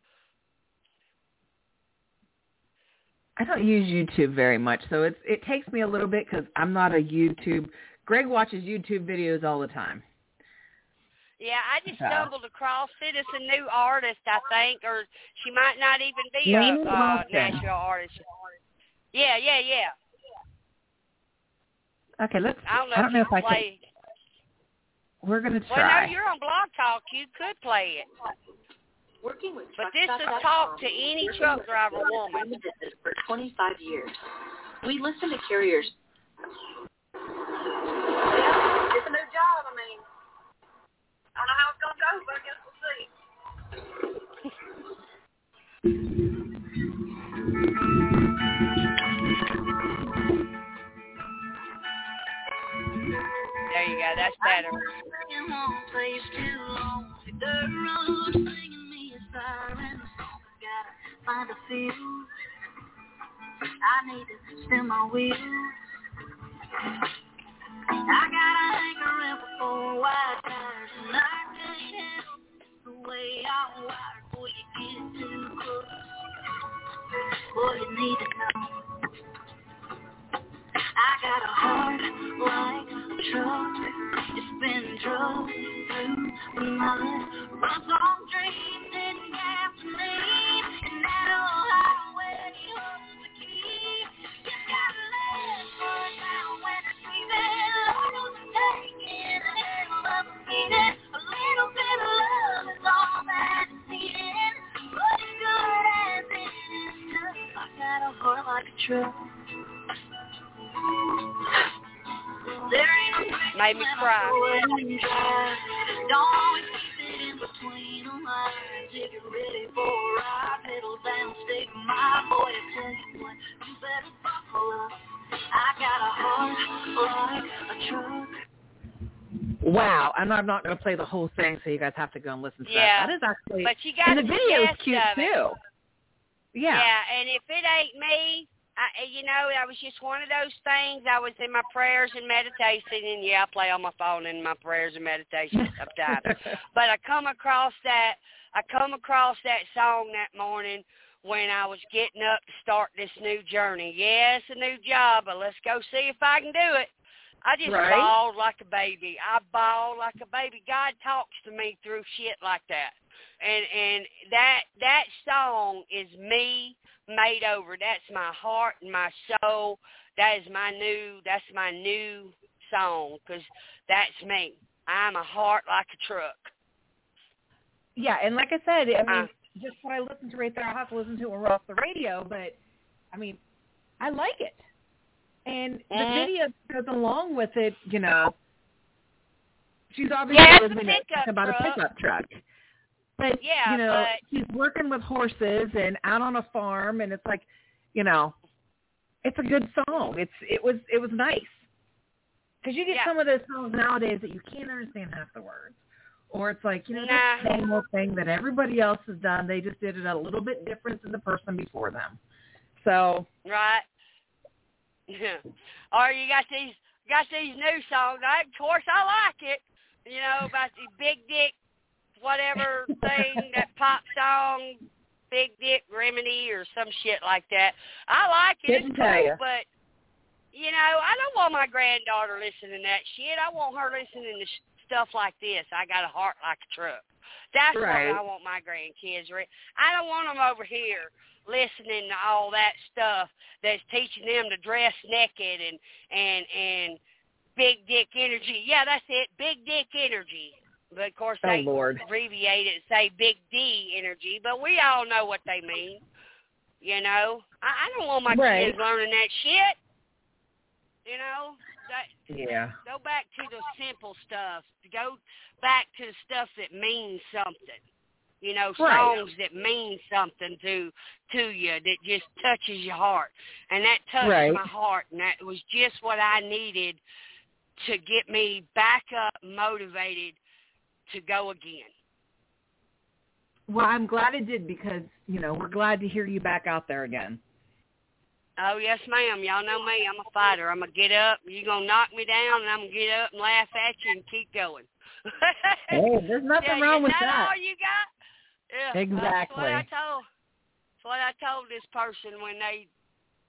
don't use YouTube very much, so it's it takes me a little bit because I'm not a YouTube. Greg watches YouTube videos all the time. Yeah, I just So. stumbled across it. It's a new artist, I think, or she might not even be Lainey a uh, Wilson. national artist. Yeah, yeah, yeah. Okay, let's. I don't know, I don't if know you if I play. can. We're gonna Well, try. no, you're on Blog Talk. You could play it. Working with But this is talk to any truck driver woman. For twenty-five years. We listen to carriers. Yeah, it's a new job. I mean, I don't know how it's going to go, but I guess we'll see. There you go. That's better. Find a fuse. I need to spin my wheels. I got a hankering for four white tires, and I can't help the way I'm wired. Boy, you get too close. Boy, you need to know. I got a heart like a truck. It's been drugged through the mud. Runs on dreams and gasoline. And that old highway holds the key. You gotta let it fall down when it's breathing. Love taking a hell of a beating. A little bit of love is all that is needed. But as good as it is tough, I got a heart like a truck. Made me cry. Don't always keep it in between the lines. If you're ready for a ride, pedal down, stick my boy. I tell you what, you better buckle up. I got a heart like a truck. Wow, and I'm not going to play the whole thing, so you guys have to go and listen to Yeah, that. That is actually, but you got and the the video is gist cute of it. too. Yeah. Yeah, and if it ain't me, I, you know, I was just one of those things. I was in my prayers and meditation, and yeah, I play on my phone in my prayers and meditation sometimes. But I come across that, I come across that song that morning when I was getting up to start this new journey. Yeah, it's a new job, but let's go see if I can do it. I just Right. bawled like a baby. I bawled like a baby. God talks to me through shit like that. And and that that song is me made over. That's my heart and my soul. That is my new, that's my new song, because that's me. I'm a heart like a truck. Yeah, and like I said, I mean, Uh, just what I listened to right there, I'll have to listen to it off the radio, but, I mean, I like it. And the Mhm. video goes along with it, you know. She's obviously Yeah, it's a listening pickup about truck. a pickup truck. But, Yeah, you know, but- she's working with horses and out on a farm, and it's like, you know, it's a good song. It's It was it was nice. Because you get Yeah. some of those songs nowadays that you can't understand half the words. Or it's like, you know, Nah. the same old thing that everybody else has done. They just did it a little bit different than the person before them. So, Right. Yeah. Or you got these got these new songs. I, of course, I like it. You know, about the big dick, whatever thing, that pop song, Big Dick Remedy or some shit like that. I like it. Didn't It's tell cool, ya. but, you know, I don't want my granddaughter listening to that shit. I want her listening to sh- stuff like this. I got a heart like a truck. That's Right. what I want my grandkids. Re- I don't want them over here listening to all that stuff that's teaching them to dress naked and and and big dick energy. Yeah, that's it, big dick energy. But of course Oh, they Lord. abbreviate it and say big D energy. But we all know what they mean. You know, I, I don't want my Right. kids learning that shit. You know, that, yeah. go back to the simple stuff. Go back to the stuff that means something. You know, Right. songs that mean something to to you, that just touches your heart. And that touched Right. my heart, and that was just what I needed to get me back up, motivated to go again. Well, I'm glad it did because, you know, we're glad to hear you back out there again. Oh, yes, ma'am. Y'all know me. I'm a fighter. I'm going to get up. You're going to knock me down, and I'm going to get up and laugh at you and keep going. Hey, there's nothing Yeah, wrong is with that. that. all you got? Yeah, Exactly. That's what I told. That's what I told this person when they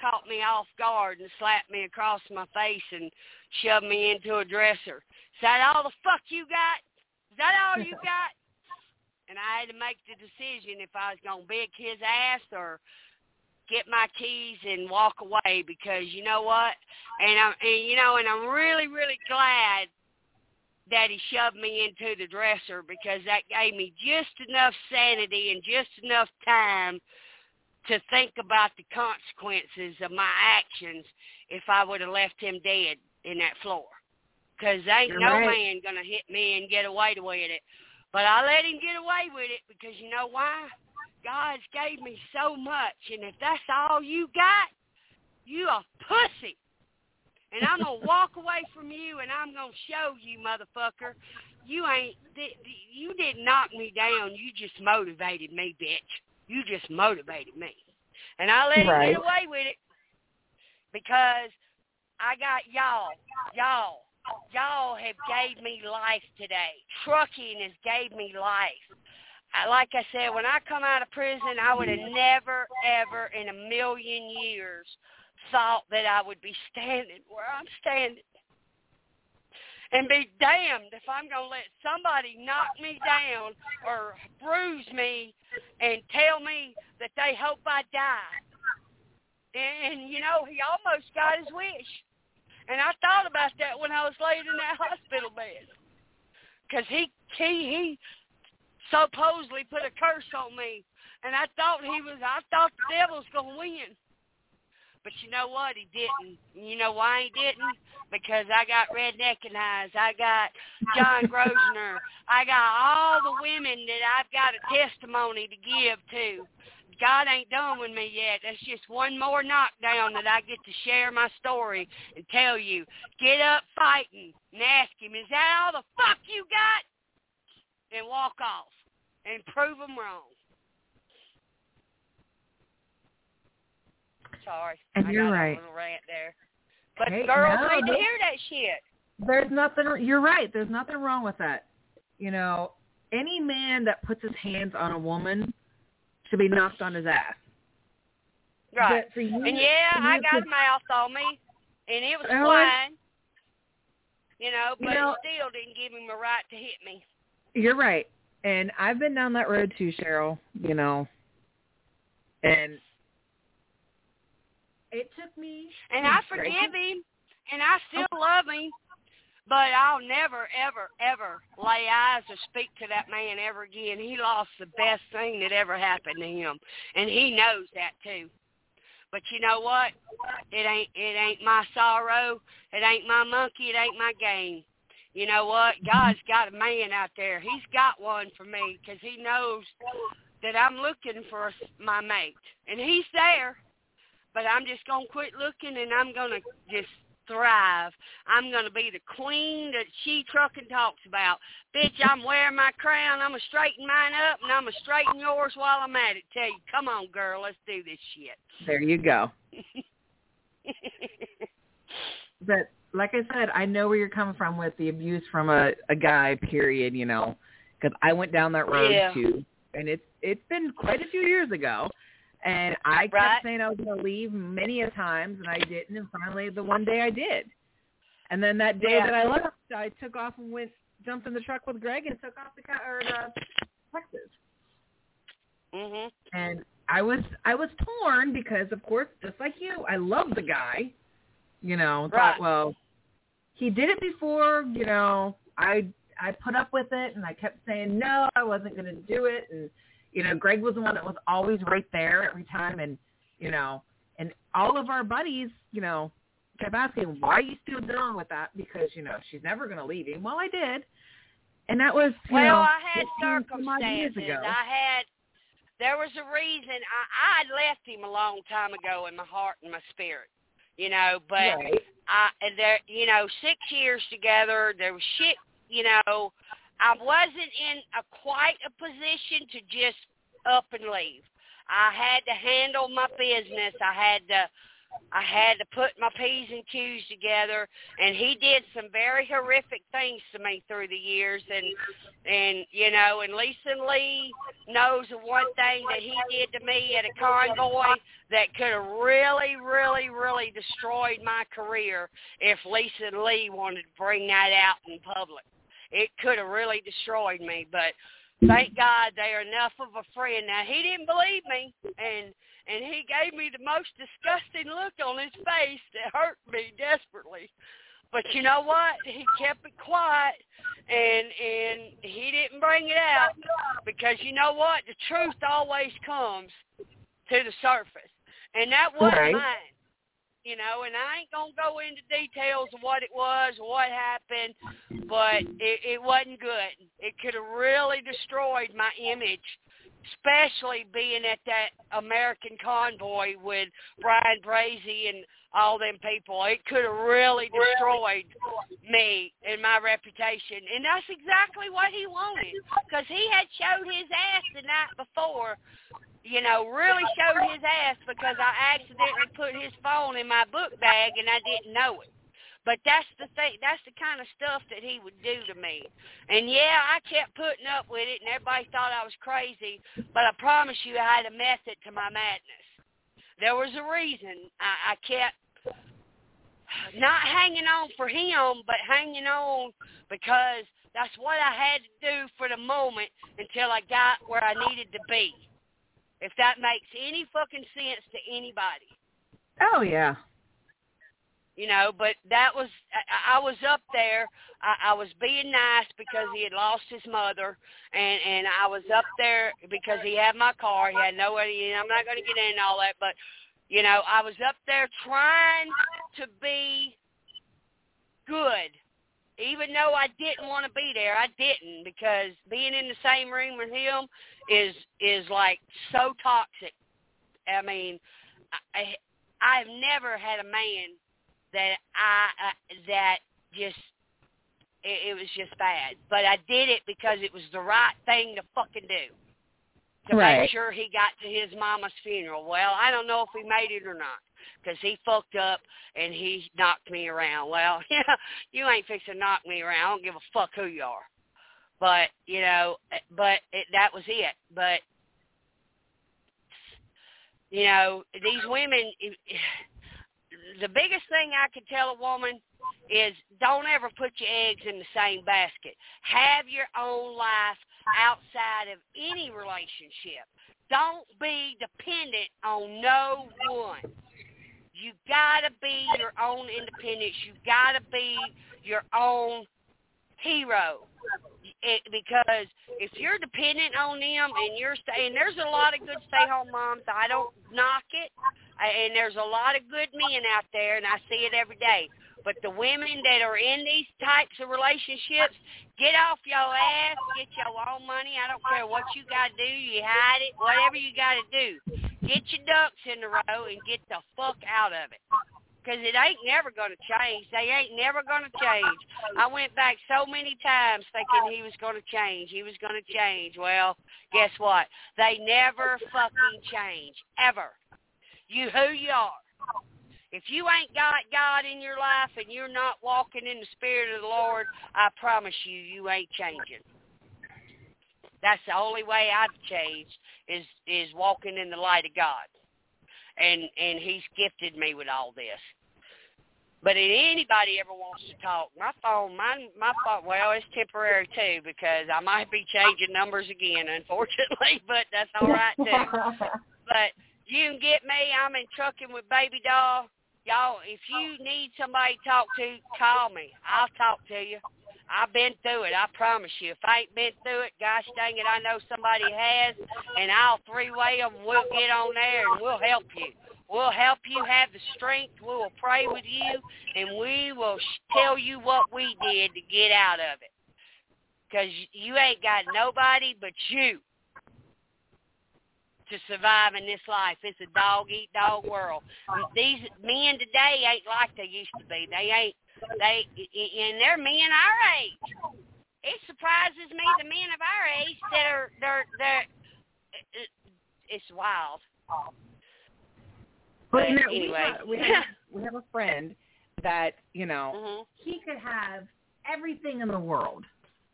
caught me off guard and slapped me across my face and shoved me into a dresser. Is that all the fuck you got? Is that all you got? And I had to make the decision if I was going to big his ass or get my keys and walk away, because you know what? And, I'm, and you know, and I'm really, really glad that he shoved me into the dresser, because that gave me just enough sanity and just enough time to think about the consequences of my actions if I would have left him dead in that floor. Because ain't You're no right. man going to hit me and get away with it. But I let him get away with it because you know why? God's gave me so much, and if that's all you got, you a pussy. And I'm going to walk away from you, and I'm going to show you, motherfucker, you ain't, you didn't knock me down. You just motivated me, bitch. You just motivated me. And I let Right. him get away with it because I got y'all. Y'all. Y'all have gave me life today. Trucking has gave me life. I, like I said, when I come out of prison, I would have never, ever in a million years thought that I would be standing where I'm standing. And be damned if I'm going to let somebody knock me down or bruise me and tell me that they hope I die. And, and you know, he almost got his wish. And I thought about that when I was laying in that hospital bed. Because he, he, he supposedly put a curse on me. And I thought he was, I thought the devil was going to win. But you know what? He didn't. You know why he didn't? Because I got Rednecking Eyes. I got John Grosvenor. I got all the women that I've got a testimony to give to. God ain't done with me yet. That's just one more knockdown that I get to share my story and tell you. Get up fighting and ask him, is that all the fuck you got? And walk off and prove them wrong. Sorry. And I you're got right. a little rant there. But Hey, girls no, need to no. hear that shit. There's nothing, you're right. There's nothing wrong with that. You know, any man that puts his hands on a woman should be knocked on his ass. Right. But for you, And yeah, for you I got to- a mouth on me, and it was Oh, fine. You know, You but know- it still didn't give him a right to hit me. You're right. And I've been down that road too, Cheryl, you know. And it took me... And I forgive him, and I still love him, but I'll never, ever, ever lay eyes or speak to that man ever again. He lost the best thing that ever happened to him, and he knows that too. But you know what? It ain't it ain't my sorrow. It ain't my monkey. It ain't my game. You know what? God's got a man out there. He's got one for me because he knows that I'm looking for my mate, and he's there. But I'm just going to quit looking, and I'm going to just thrive. I'm going to be the queen that She Trucking talks about. Bitch, I'm wearing my crown. I'm going to straighten mine up, and I'm going to straighten yours while I'm at it. Tell you, come on, girl, let's do this shit. There you go. But like I said, I know where you're coming from with the abuse from a, a guy, period, you know, because I went down that road Yeah. too. And it's it's been quite a few years ago. And I kept Right. saying I was going to leave many a times, and I didn't. And finally, the one day I did. And then that day Yeah. that I left, I took off and went, jumped in the truck with Greg and took off to ca- or to Texas. Mhm. And I was I was torn because, of course, just like you, I love the guy. You know, Right. thought, well, he did it before. You know, I I put up with it, and I kept saying no, I wasn't going to do it. And you know, Greg was the one that was always right there every time, and you know, and all of our buddies, you know, kept asking, why are you still dealing with that? Because you know, she's never going to leave him. Well, I did, and that was you Well, know, I had fifteen, some odd years circumstances. ago. I had, there was a reason. I, I had left him a long time ago in my heart and my spirit, you know, but Right. I, and there, you know, six years together, there was shit, you know, I wasn't in a quite a position to just up and leave. I had to handle my business. I had to I had to put my P's and Q's together, and he did some very horrific things to me through the years, and, and you know, and Lisa Lee knows of one thing that he did to me at a convoy that could have really, really, really destroyed my career if Lisa Lee wanted to bring that out in public. It could have really destroyed me, but thank God they are enough of a friend. Now, he didn't believe me, and and he gave me the most disgusting look on his face that hurt me desperately. But you know what? He kept it quiet, and and he didn't bring it out because you know what? The truth always comes to the surface, and that wasn't right. mine. You know, and I ain't going to go into details of what it was or what happened, but it, it wasn't good. It could have really destroyed my image, especially being at that American convoy with Brian Brazy and all them people. It could have really destroyed me and my reputation, and that's exactly what he wanted, because he had showed his ass the night before. You know, really showed his ass because I accidentally put his phone in my book bag and I didn't know it. But that's the thing, that's the kind of stuff that he would do to me. And yeah, I kept putting up with it and everybody thought I was crazy, but I promise you I had a method to my madness. There was a reason I, I kept not hanging on for him, but hanging on because that's what I had to do for the moment until I got where I needed to be. If that makes any fucking sense to anybody. Oh, yeah. You know, but that was, I, I was up there. I, I was being nice because he had lost his mother, and, and I was up there because he had my car. He had nobody, and I'm not going to get into all that, but, you know, I was up there trying to be good. Even though I didn't want to be there, I didn't, because being in the same room with him is is like so toxic. I mean, I I've never had a man that I uh, that just it, it was just bad. But I did it because it was the right thing to fucking do, to right. make sure he got to his mama's funeral. Well, I don't know if he made it or not, because he fucked up and he knocked me around. Well, yeah, you ain't fixing to knock me around. I don't give a fuck who you are. But, you know, but it, that was it. But, you know, these women, the biggest thing I could tell a woman is don't ever put your eggs in the same basket. Have your own life outside of any relationship. Don't be dependent on no one. You got to be your own independence. You got to be your own hero. It, because if you're dependent on them and you're staying, there's a lot of good stay-home moms. I don't knock it. And there's a lot of good men out there, and I see it every day. But the women that are in these types of relationships, get off your ass, get your own money. I don't care what you got to do. You hide it, whatever you got to do. Get your ducks in the row and get the fuck out of it. Because it ain't never going to change. They ain't never going to change. I went back so many times thinking he was going to change. He was going to change. Well, guess what? They never fucking change, ever. You who you are. If you ain't got God in your life and you're not walking in the Spirit of the Lord, I promise you, you ain't changing. That's the only way I've changed is is walking in the light of God. And and he's gifted me with all this. But if anybody ever wants to talk, my phone, my, my phone, well, it's temporary too, because I might be changing numbers again, unfortunately, but that's all right too. But you can get me. I'm in Trucking with Baby Doll. Y'all, if you need somebody to talk to, call me. I'll talk to you. I've been through it, I promise you. If I ain't been through it, gosh dang it, I know somebody has, and I'll three-way them. We'll get on there, and we'll help you. We'll help you have the strength. We will pray with you, and we will tell you what we did to get out of it. Because you ain't got nobody but you to survive in this life. It's a dog-eat-dog world. These men today ain't like they used to be. They ain't. They and they're men our age. It surprises me the men of our age that are they're they're it's wild. But you know, anyway. we, have, we, have, we have a friend that, you know, mm-hmm. he could have everything in the world.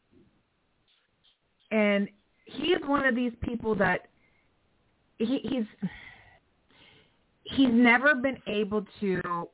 And he is one of these people that he, he's he's never been able to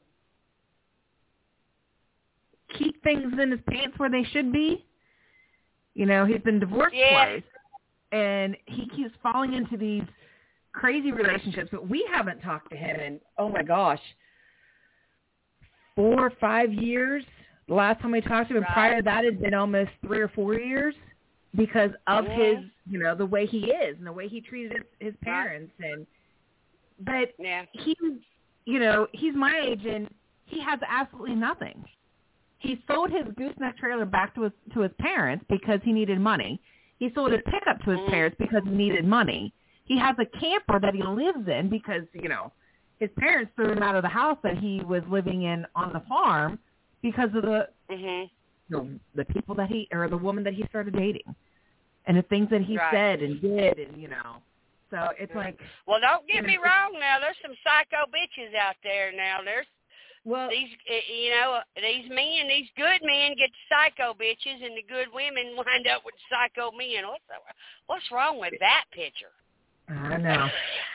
keep things in his pants where they should be. You know, he's been divorced yeah. twice, and he keeps falling into these crazy relationships. But we haven't talked to him in, oh my gosh, four or five years. The last time we talked to him, right. prior to that, it had been almost three or four years. Because of mm-hmm. his, you know, the way he is and the way he treated his, his parents. And but yeah. he, you know, he's my age and he has absolutely nothing. He sold his gooseneck trailer back to his to his parents because he needed money. He sold his pickup to his mm-hmm. parents because he needed money. He has a camper that he lives in because, you know, his parents threw him out of the house that he was living in on the farm because of the mm-hmm. the, the people that he, or the woman that he started dating. And the things that he right. said and did, and, you know. So it's like... Well, don't get me wrong now. There's some psycho bitches out there now. There's well, these, you know, these men, these good men get psycho bitches, and the good women wind up with psycho men. What's, the, what's wrong with that picture? I know.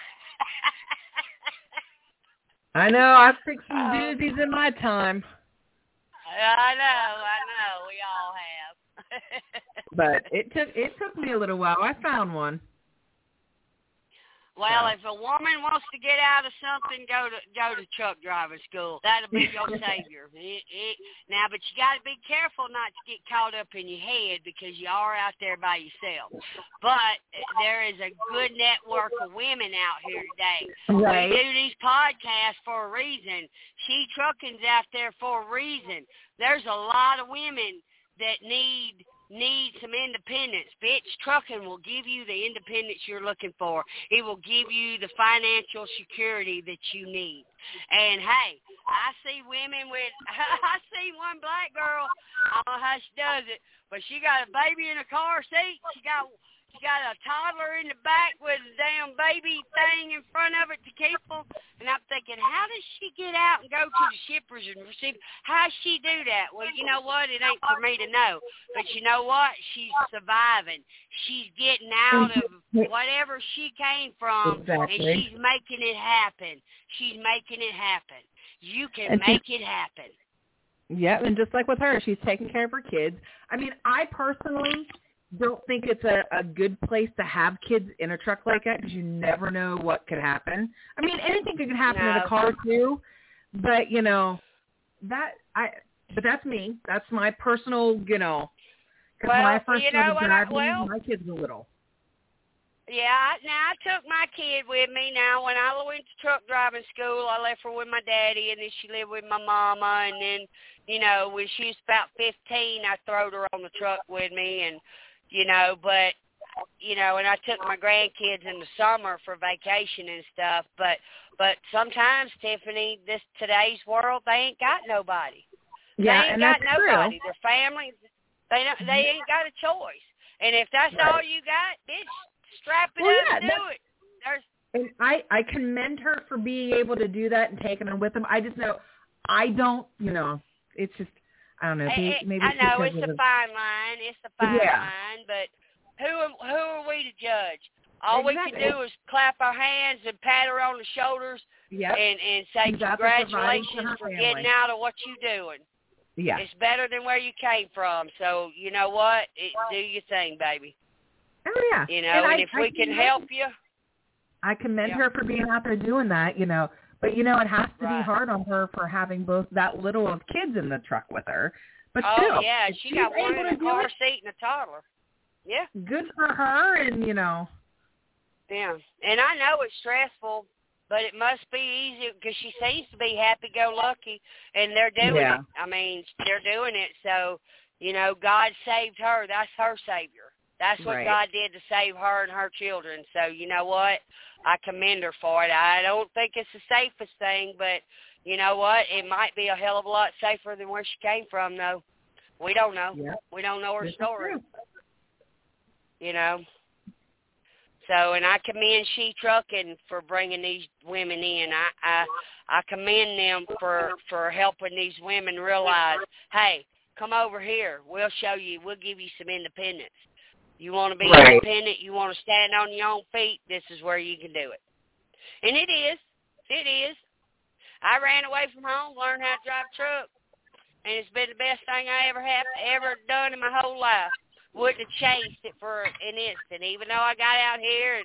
I know. I've picked some oh. doozies in my time. I know. I know. We all have. But it took it took me a little while. I found one. Well, so. if a woman wants to get out of something, go to go to truck driving school. That'll be your savior. It, it, now, but you got to be careful not to get caught up in your head because you are out there by yourself. But there is a good network of women out here today. Right. We do these podcasts for a reason. She Trucking's out there for a reason. There's a lot of women that need need some independence. Bitch, trucking will give you the independence you're looking for. It will give you the financial security that you need. And, hey, I see women with, I see one black girl, I don't know how she does it, but she got a baby in a car seat. She got she got a toddler in the back with a damn baby thing in front of it to keep them. And I'm thinking, how does she get out and go to the shippers and receive? How does she do that? Well, you know what? It ain't for me to know. But you know what? She's surviving. She's getting out of whatever she came from, exactly. and she's making it happen. She's making it happen. You can and make it happen. Yeah, and just like with her, she's taking care of her kids. I mean, I personally don't think it's a, a good place to have kids in a truck like that because you never know what could happen. I mean, anything could happen no. in a car too, but you know that I. But that's me. That's my personal, you know. Because well, when I first you know started driving, well, my kids were little. Yeah, I, now I took my kid with me. Now, when I went to truck driving school, I left her with my daddy, and then she lived with my mama. And then, you know, when she was about fifteen, I throwed her on the truck with me, and you know, but, you know, and I took my grandkids in the summer for vacation and stuff. But, but sometimes, Tiffany, this today's world, they ain't got nobody. Yeah, they ain't and got that's nobody. true. Their families, they don't, they ain't got a choice. And if that's right. all you got, bitch, strap it well, up yeah, and do it. There's, and I, I commend her for being able to do that and taking them with them. I just know, I don't, you know, it's just, I don't know. Maybe, it, maybe I know it's it's a of, fine line. It's a fine yeah. line, but who who are we to judge? All exactly. we can do is clap our hands and pat her on the shoulders yep. and, and say She's out there providing congratulations for her for family. getting out of what you're doing. Yeah. It's better than where you came from. So, you know what? It, do your thing, baby. Oh, yeah. You know, and, and I, if I we can commend, help you. I commend yeah. her for being out there doing that, you know. But, you know, it has to right. be hard on her for having both that little of kids in the truck with her. But oh, still, yeah. She got one in a car it, seat and a toddler. Yeah. Good for her and, you know. Yeah. And I know it's stressful, but it must be easy because she seems to be happy-go-lucky, and they're doing yeah. it. I mean, they're doing it. So, you know, God saved her. That's her savior. That's what right. God did to save her and her children. So, you know what? I commend her for it. I don't think it's the safest thing, but you know what? It might be a hell of a lot safer than where she came from, though. We don't know. Yep. We don't know her this story. You know. So, and I commend She Trucking for bringing these women in. I, I, I commend them for, for helping these women realize, hey, come over here. We'll show you. We'll give you some independence. You want to be right. independent? You want to stand on your own feet? This is where you can do it. And it is. It is. I ran away from home, learned how to drive a truck, and it's been the best thing I ever have ever done in my whole life. Wouldn't have chased it for an instant, even though I got out here and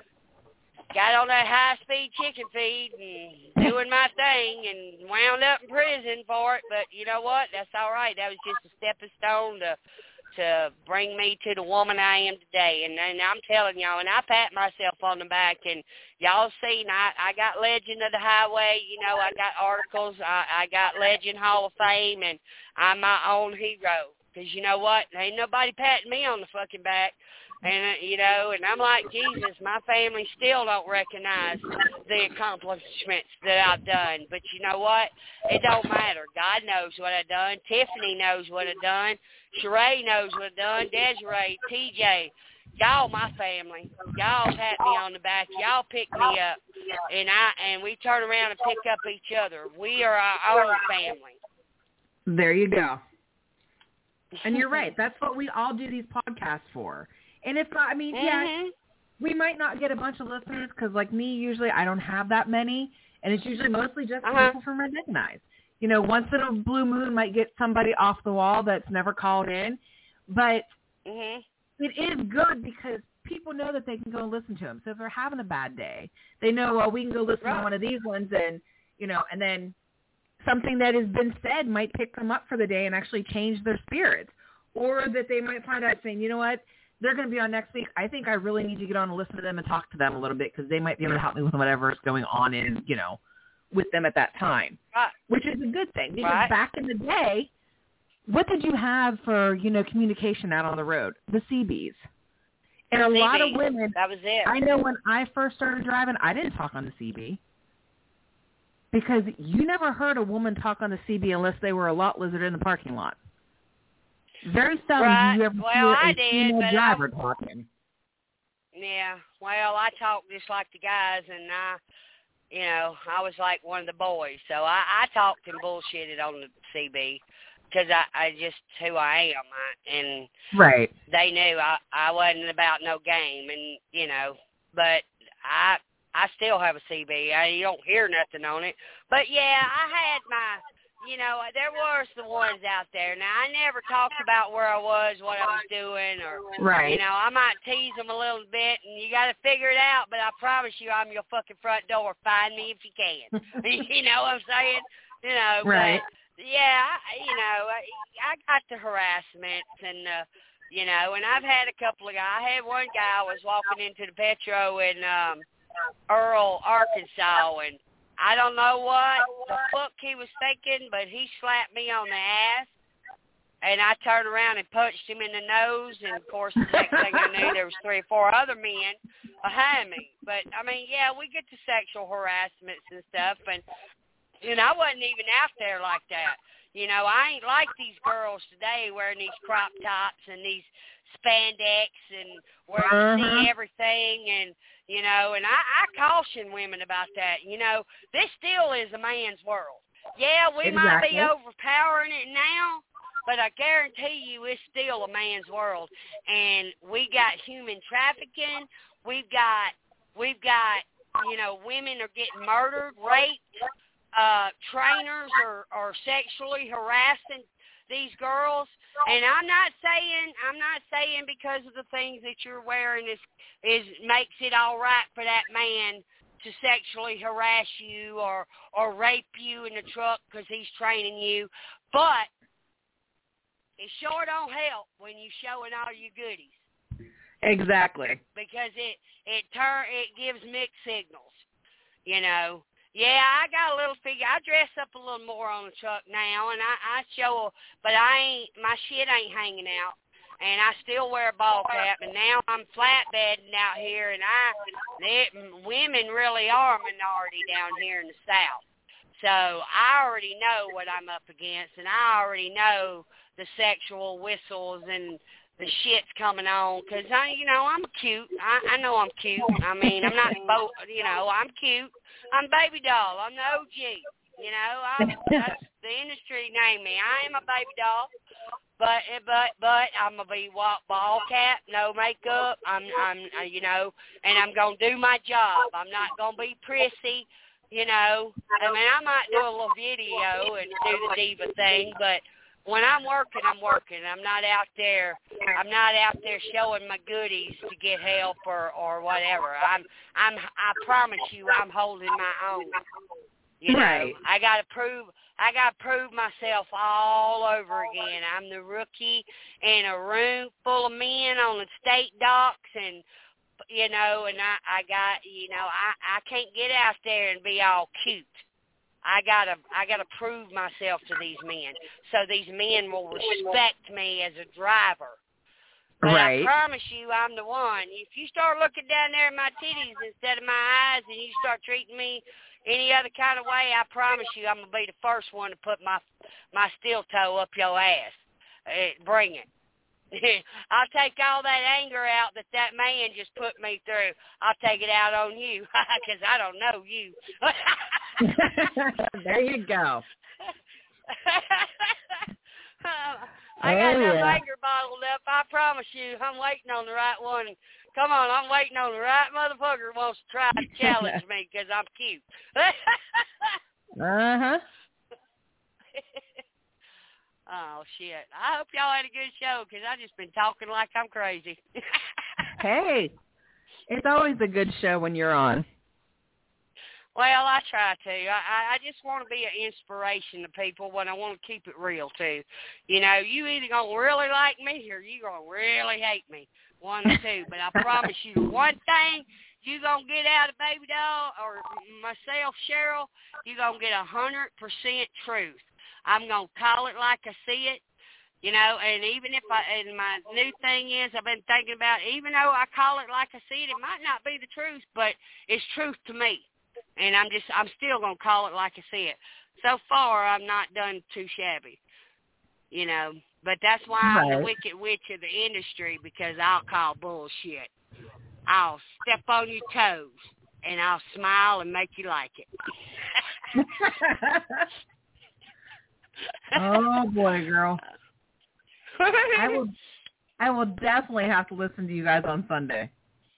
got on that high-speed chicken feed and doing my thing and wound up in prison for it. But you know what? That's all right. That was just a stepping stone to to bring me to the woman I am today. And, and I'm telling y'all, and I pat myself on the back, and y'all seen, I, I got Legend of the Highway. You know, I got articles. I, I got Legend Hall of Fame, and I'm my own hero. Because you know what? Ain't nobody patting me on the fucking back. And, uh, you know, and I'm like Jesus. My family still don't recognize the accomplishments that I've done. But you know what? It don't matter. God knows what I've done. Tiffany knows what I've done. Sheree knows what I've done. Desiree, T J, y'all my family. Y'all pat me on the back. Y'all pick me up. And I and we turn around and pick up each other. We are our own family. There you go. And you're right. That's what we all do these podcasts for. And if not, I mean, mm-hmm. yeah, we might not get a bunch of listeners because, like me, usually I don't have that many, and it's usually mostly just uh-huh. people from Redneck Knives. You know, once in a blue moon might get somebody off the wall that's never called in, but mm-hmm. it is good because people know that they can go listen to them. So if they're having a bad day, they know, well, we can go listen right. to one of these ones, and you know, and then something that has been said might pick them up for the day and actually change their spirits, or that they might find out saying, you know what, they're going to be on next week. I think I really need to get on and listen to them and talk to them a little bit because they might be able to help me with whatever is going on in, you know, with them at that time, right. which is a good thing. Because right. back in the day, what did you have for, you know, communication out on the road? The C Bs. And a C Bs. lot of women, that was it. I know when I first started driving, I didn't talk on the C B. Because you never heard a woman talk on the C B unless they were a lot lizard in the parking lot. Very seldom right. do you ever well, hear I a did, female but driver I, talking. Yeah, well, I talk just like the guys, and I, you know, I was like one of the boys, so I, I talked and bullshitted on the C B because I, I just who I am, I, and right. they knew I, I wasn't about no game, and you know, but I. I still have a C B. I, you don't hear nothing on it. But, yeah, I had my, you know, there was the ones out there. Now, I never talked about where I was, what I was doing, or, right. you know, I might tease them a little bit, and you got to figure it out, but I promise you I'm your fucking front door. Find me if you can. You know what I'm saying? You know, right. but, yeah, I, you know, I, I got the harassment and, uh, you know, and I've had a couple of guys. I had one guy I was walking into the Petro and, um, Earl, Arkansas, and I don't know what the fuck he was thinking, but he slapped me on the ass, and I turned around and punched him in the nose, and, of course, the next thing I knew, there was three or four other men behind me. But, I mean, yeah, we get to sexual harassments and stuff, and, and I wasn't even out there like that. You know, I ain't like these girls today wearing these crop tops and these spandex and where you uh-huh. see everything, and you know, and I, I caution women about that. You know, this still is a man's world. Yeah, we exactly. might be overpowering it now, but I guarantee you it's still a man's world. And we got human trafficking. We've got, we've got, you know, women are getting murdered, raped. Uh, trainers are, are sexually harassing these girls. And I'm not saying, I'm not saying because of the things that you're wearing is, is makes it all right for that man to sexually harass you or, or rape you in the truck because he's training you. But it sure don't help when you showing all your goodies. Exactly. Because it, it turn, it gives mixed signals, you know. Yeah, I got a little figure. I dress up a little more on the truck now, and I, I show, but I ain't, my shit ain't hanging out, and I still wear a ball cap, and now I'm flatbedding out here, and I, it, women really are a minority down here in the South. So I already know what I'm up against, and I already know the sexual whistles and the shit's coming on, because I, you know, I'm cute. I, I know I'm cute. I mean, I'm not, bo- you know, I'm cute. I'm Baby Doll. I'm the O G. You know, I'm, that's the industry named me. I am a baby doll, but but but I'm gonna be walk ball cap, no makeup. I'm I'm uh, you know, and I'm gonna do my job. I'm not gonna be prissy. You know, I mean, I might do a little video and do the diva thing, but when I'm working, I'm working. I'm not out there. I'm not out there showing my goodies to get help or, or whatever. I'm. I'm. I promise you, I'm holding my own. You know, right. I gotta prove. I gotta prove myself all over again. I'm the rookie in a room full of men on the state docks, and you know, and I, I got, you know, I, I can't get out there and be all cute. I gotta I gotta prove myself to these men, so these men will respect me as a driver. But right. I promise you, I'm the one. If you start looking down there at my titties instead of my eyes, and you start treating me any other kind of way, I promise you, I'm gonna be the first one to put my my steel toe up your ass. Uh, bring it. I'll take all that anger out that that man just put me through. I'll take it out on you, because I don't know you. There you go. I got oh, enough yeah. anger bottled up. I promise you, I'm waiting on the right one. Come on, I'm waiting on the right motherfucker who wants to try to challenge me because I'm cute. uh-huh. Oh, shit. I hope y'all had a good show, because I've just been talking like I'm crazy. Hey, it's always a good show when you're on. Well, I try to. I, I just want to be an inspiration to people when I want to keep it real, too. You know, you either going to really like me or you going to really hate me. One or two. But I promise you, the one thing you going to get out of Baby Doll or myself, Cheryl, you're going to get one hundred percent truth. I'm going to call it like I see it, you know, and even if I, and my new thing is I've been thinking about, even though I call it like I see it, it might not be the truth, but it's truth to me. And I'm just, I'm still going to call it like I see it. So far, I'm not done too shabby, you know, but that's why I'm right. the wicked witch of the industry, because I'll call bullshit. I'll step on your toes, and I'll smile and make you like it. Oh boy, girl. I will I will definitely have to listen to you guys on Sunday.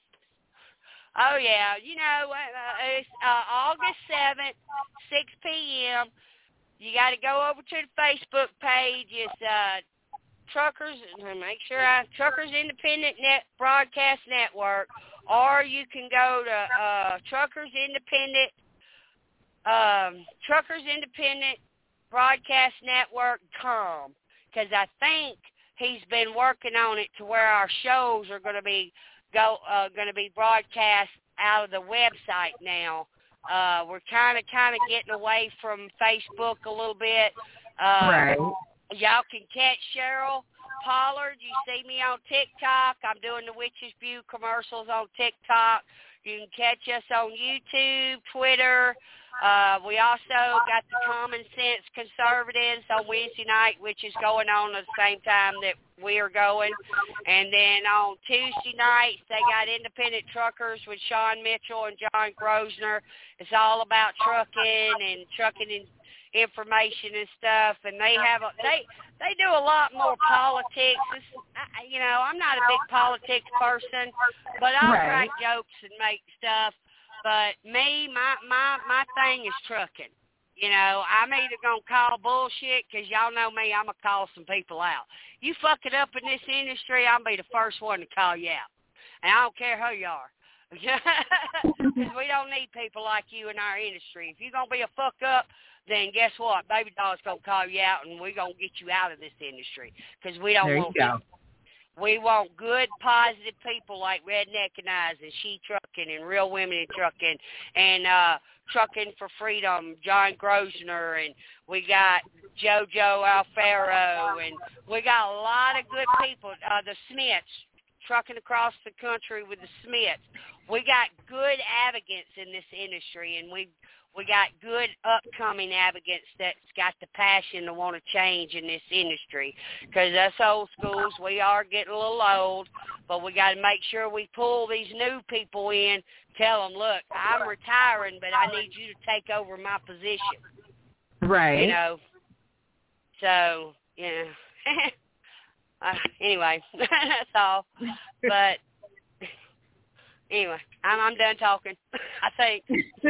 Oh yeah, you know, uh, it's uh, August seventh, six p.m. You got to go over to the Facebook page. It's uh, Truckers. Make sure I Truckers Independent Net Broadcast Network, or you can go to uh, Truckers Independent um, Truckers Independent Broadcast Network dot com, because I think he's been working on it to where our shows are going to be go uh, going to be broadcast out of the website now. Uh, we're kind of kind of getting away from Facebook a little bit. Uh, right. Y'all can catch Cheryl Pollard. You see me on TikTok. I'm doing the Witch's View commercials on TikTok. You can catch us on YouTube, Twitter. Uh, we also got the Common Sense Conservatives on Wednesday night, which is going on at the same time that we are going. And then on Tuesday nights, they got Independent Truckers with Sean Mitchell and John Grosner. It's all about trucking and trucking and information and stuff. And they have a, they they do a lot more politics. It's, I, you know, I'm not a big politics person, but I'll right. crack jokes and make stuff. But me, my, my, my thing is trucking. You know, I'm either going to call bullshit, because y'all know me, I'm going to call some people out. You fuck it up in this industry, I'll be the first one to call you out. And I don't care who you are. Because we don't need people like you in our industry. If you're going to be a fuck up, then guess what? Baby Doll's going to call you out, and we're going to get you out of this industry, because we don't there want you go. We want good, positive people like Redneck and Eyes and She Trucking and Real Women in Trucking and uh, Trucking for Freedom, John Grosner, and we got JoJo Alfaro, and we got a lot of good people. Uh, the Smiths, trucking across the country with the Smiths. We got good advocates in this industry, and we we got good upcoming advocates that's got the passion to want to change in this industry. Because us old schools, we are getting a little old, but we got to make sure we pull these new people in, tell them, look, I'm retiring, but I need you to take over my position. Right. You know. So, yeah. uh, anyway, that's all. But anyway, I'm, I'm done talking, I think.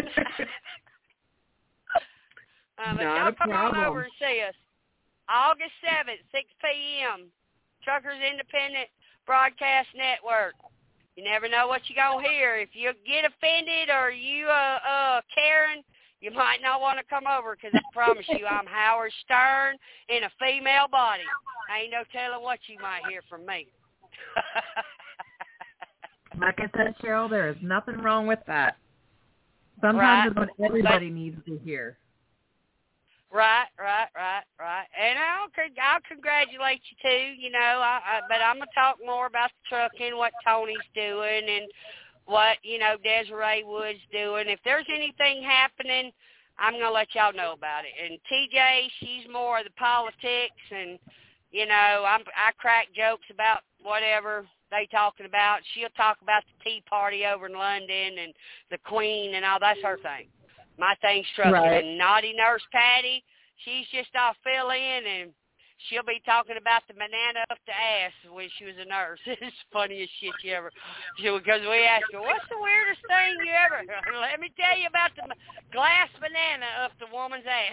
Uh, but Not y'all a come problem. on over and see us. August seventh, six p.m., Truckers Independent Broadcast Network. You never know what you're going to hear. If you get offended or you, uh, uh, Karen, you might not want to come over because I promise you I'm Howard Stern in a female body. Ain't no telling what you might hear from me. Like I said, Cheryl, there is nothing wrong with that. Sometimes Right. it's what everybody needs to hear. Right, right, right, right. And I'll I'll congratulate you too. You know, I, I but I'm gonna talk more about the trucking, what Tony's doing, and what you know Desiree Wood's doing. If there's anything happening, I'm gonna let y'all know about it. And T J, she's more of the politics, and you know, I'm I crack jokes about whatever they talking about. She'll talk about the Tea Party over in London and the Queen and all. That's her thing. My thing's trucking. Right. And naughty nurse Patty, she's just off fill in, and she'll be talking about the banana up the ass when she was a nurse. It's the funniest shit you ever. Because we asked her, what's the weirdest thing you ever? Let me tell you about the glass banana up the woman's ass.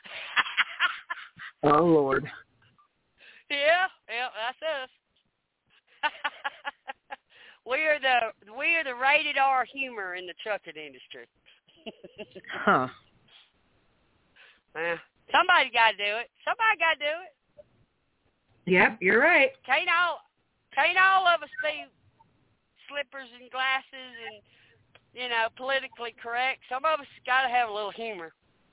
Oh, Lord. Yeah, yeah, that's us. we are the we are the rated R humor in the trucking industry. Huh. Well, somebody got to do it. Somebody got to do it. Yep, you're right. Can't all, can't all of us be slippers and glasses and, you know, politically correct. Some of us got to have a little humor.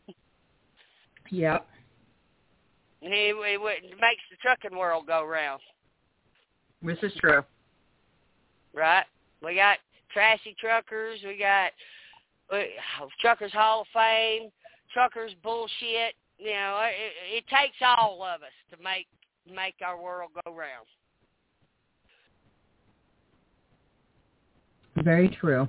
Yep. And it, it, it makes the trucking world go round. This is true. Right? We got trashy truckers. We got we, Truckers Hall of Fame. Truckers bullshit. You know, it, it takes all of us to make make our world go round. Very true.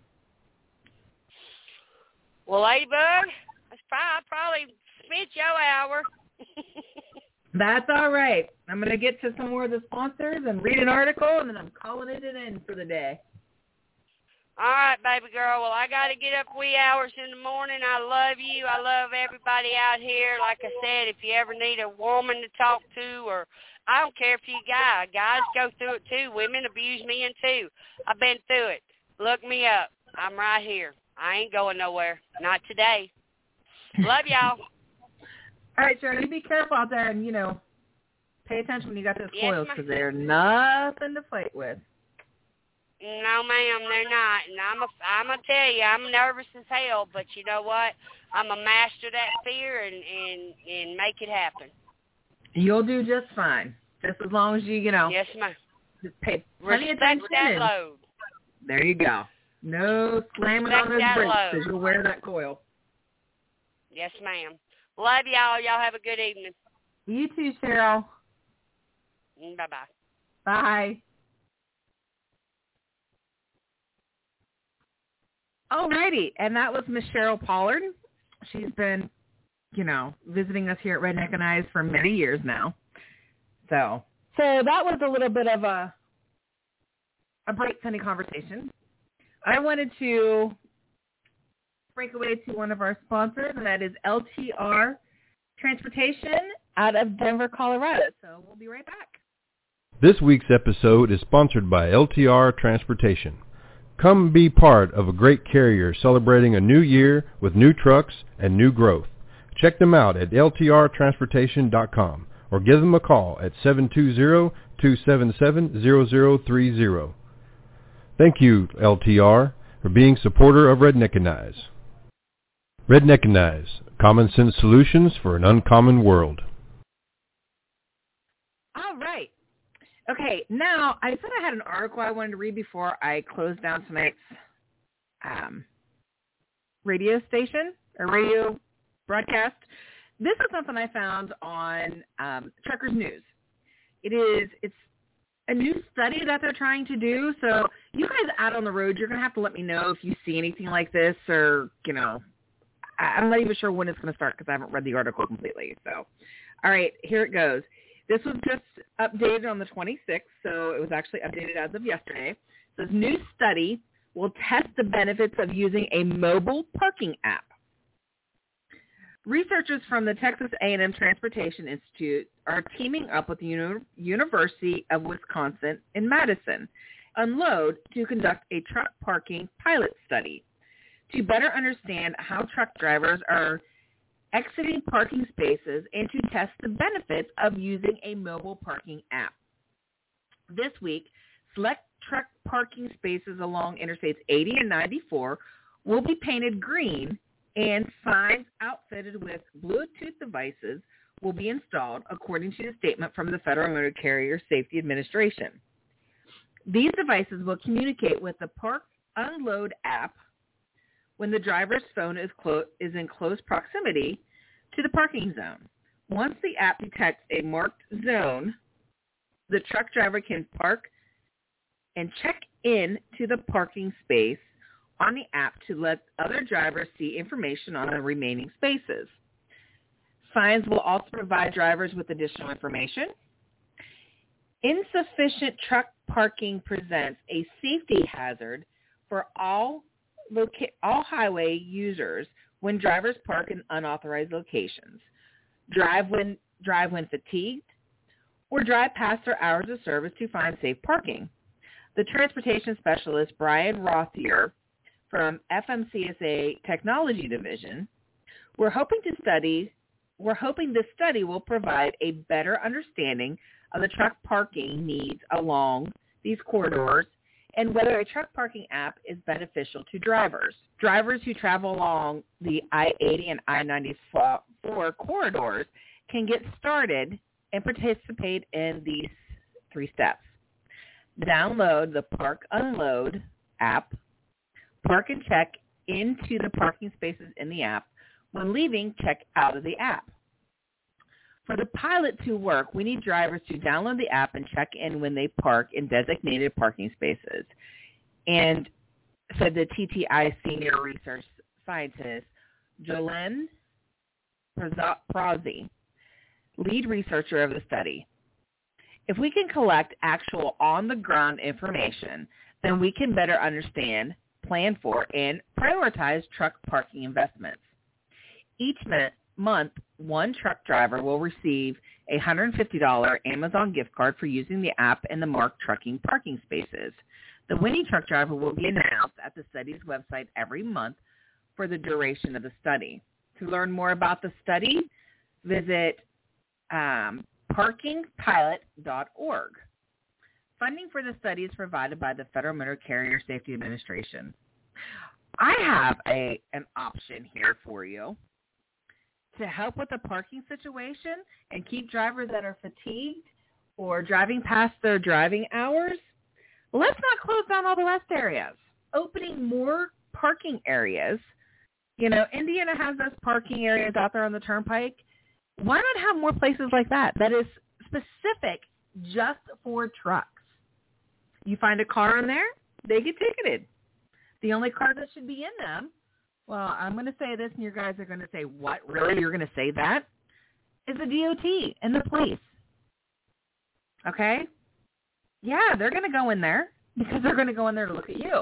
Well, Ladybug, that's probably, probably spent your hour. That's all right. I'm going to get to some more of the sponsors and read an article, and then I'm calling it an end for the day. All right, baby girl. Well, I got to get up wee hours in the morning. I love you. I love everybody out here. Like I said, if you ever need a woman to talk to, or I don't care if you guy, guys go through it too. Women abuse men too. I've been through it. Look me up. I'm right here. I ain't going nowhere. Not today. Love y'all. All right, Sharon, you be careful out there and, you know, pay attention when you got those Yes, coils ma'am. because they're nothing to fight with. No, ma'am, they're not. And I'm a, I'm gonna tell you, I'm nervous as hell. But you know what? I'm a master that fear and and and make it happen. You'll do just fine, just as long as you, you know, Yes, ma'am. just pay plenty of Respect attention. that and load. there you go. No slamming Respect on those that brakes load. because you'll wear that coil. Yes, ma'am. Love y'all. Y'all have a good evening. You too, Cheryl. Bye bye. Bye. Alrighty, and that was Miss Cheryl Pollard. She's been, you know, visiting us here at Redneck and Eyes for many years now. So, so that was a little bit of a a bright, sunny conversation. I wanted to break away to one of our sponsors, and that is L T R Transportation out of Denver, Colorado. So we'll be right back. This week's episode is sponsored by L T R Transportation. Come be part of a great carrier celebrating a new year with new trucks and new growth. Check them out at L T R transportation dot com or give them a call at seven two zero, two seven seven, zero zero three zero. Thank you, L T R, for being supporter of Redneck and Eyes. Redneck and Eyes, common sense solutions for an uncommon world. All right. Okay, now I said I had an article I wanted to read before I closed down tonight's um, radio station, a radio broadcast. This is something I found on um, Truckers News. It is, it's a new study that they're trying to do. So you guys out on the road, you're going to have to let me know if you see anything like this or, you know, I, I'm not even sure when it's going to start because I haven't read the article completely. So, all right, here it goes. This was just updated on the twenty-sixth, so it was actually updated as of yesterday. This new study will test the benefits of using a mobile parking app. Researchers from the Texas A and M Transportation Institute are teaming up with the Uni- University of Wisconsin in Madison, Unload, to conduct a truck parking pilot study to better understand how truck drivers are exiting parking spaces and to test the benefits of using a mobile parking app. This week, select truck parking spaces along Interstates eighty and ninety-four will be painted green, and signs outfitted with Bluetooth devices will be installed, according to a statement from the Federal Motor Carrier Safety Administration. These devices will communicate with the Park Unload app when the driver's phone is, clo- is in close proximity to the parking zone. Once the app detects a marked zone, the truck driver can park and check in to the parking space on the app to let other drivers see information on the remaining spaces. Signs will also provide drivers with additional information. Insufficient truck parking presents a safety hazard for all loca- all highway users when drivers park in unauthorized locations, drive when drive when fatigued, or drive past their hours of service to find safe parking. The transportation specialist Brian Rothier from F M C S A Technology Division, we're hoping to study. We're hoping this study will provide a better understanding of the truck parking needs along these corridors and whether a truck parking app is beneficial to drivers. Drivers who travel along the I eighty and I ninety-four corridors can get started and participate in these three steps. Download the Park Unload app. Park and check into the parking spaces in the app. When leaving, check out of the app. For the pilot to work, we need drivers to download the app and check in when they park in designated parking spaces. And said the T T I senior research scientist, Jolene Prazi, lead researcher of the study. If we can collect actual on-the-ground information, then we can better understand, plan for, and prioritize truck parking investments. Each month, one truck driver will receive a one hundred fifty dollars Amazon gift card for using the app in the marked trucking parking spaces. The winning truck driver will be announced at the study's website every month for the duration of the study. To learn more about the study, visit um, parking pilot dot org. Funding for the study is provided by the Federal Motor Carrier Safety Administration. I have a an option here for you to help with the parking situation and keep drivers that are fatigued or driving past their driving hours. Let's not close down all the rest areas. Opening more parking areas. You know, Indiana has those parking areas out there on the turnpike. Why not have more places like that that is specific just for trucks? You find a car in there, they get ticketed. The only car that should be in them, well, I'm going to say this, and you guys are going to say, what, really? You're going to say that? Is the D O T and the police. Okay? Yeah, they're going to go in there because they're going to go in there to look at you.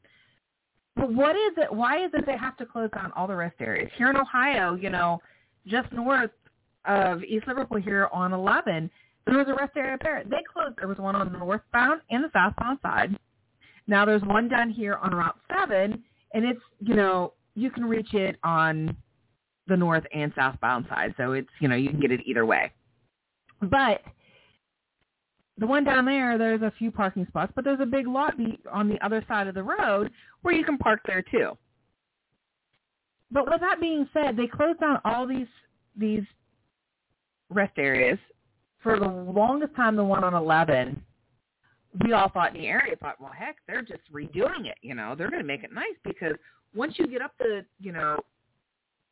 But what is it? Why is it they have to close down all the rest areas? Here in Ohio, you know, just north of East Liverpool here on eleven, there was a rest area there. They closed. There was one on the northbound and the southbound side. Now there's one down here on Route seven, and it's, you know, you can reach it on the north and southbound side. So it's, you know, you can get it either way. But the one down there, there's a few parking spots, but there's a big lot on the other side of the road where you can park there too. But with that being said, they closed down all these these rest areas. For the longest time, the one on eleven, we all thought in the area, thought, well, heck, they're just redoing it. You know, they're going to make it nice because once you get up the, you know,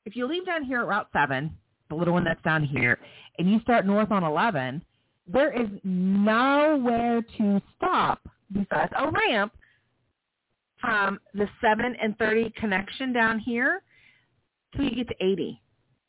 if you leave down here at Route seven, the little one that's down here, and you start north on eleven, there is nowhere to stop besides a ramp from the seven and thirty connection down here till you get to eighty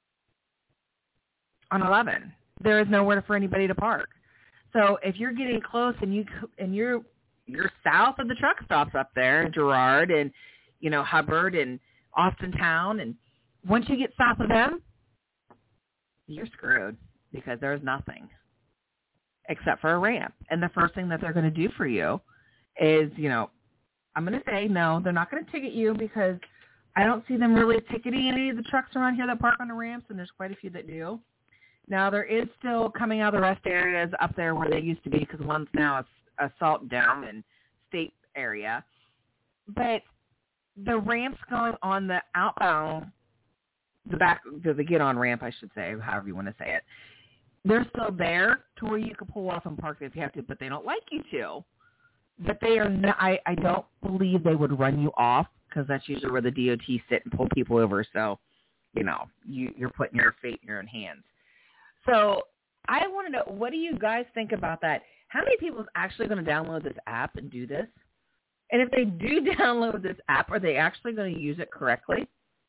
on eleven. There is nowhere for anybody to park. So if you're getting close and you and you're you're south of the truck stops up there, Girard and you know Hubbard and Austintown, and once you get south of them, you're screwed because there's nothing except for a ramp. And the first thing that they're going to do for you is, you know, I'm going to say no, they're not going to ticket you because I don't see them really ticketing any of the trucks around here that park on the ramps, and there's quite a few that do. Now, there is still coming out of the rest areas up there where they used to be because one's now a, a Salt Dome and State area. But the ramps going on the outbound, the back, the, the get-on ramp, I should say, however you want to say it, they're still there to where you can pull off and park if you have to, but they don't like you to. But they are not, I, I don't believe they would run you off because that's usually where the D O T sit and pull people over. So, you know, you, you're putting your fate in your own hands. So I want to know, what do you guys think about that? How many people is actually going to download this app and do this? And if they do download this app, are they actually going to use it correctly?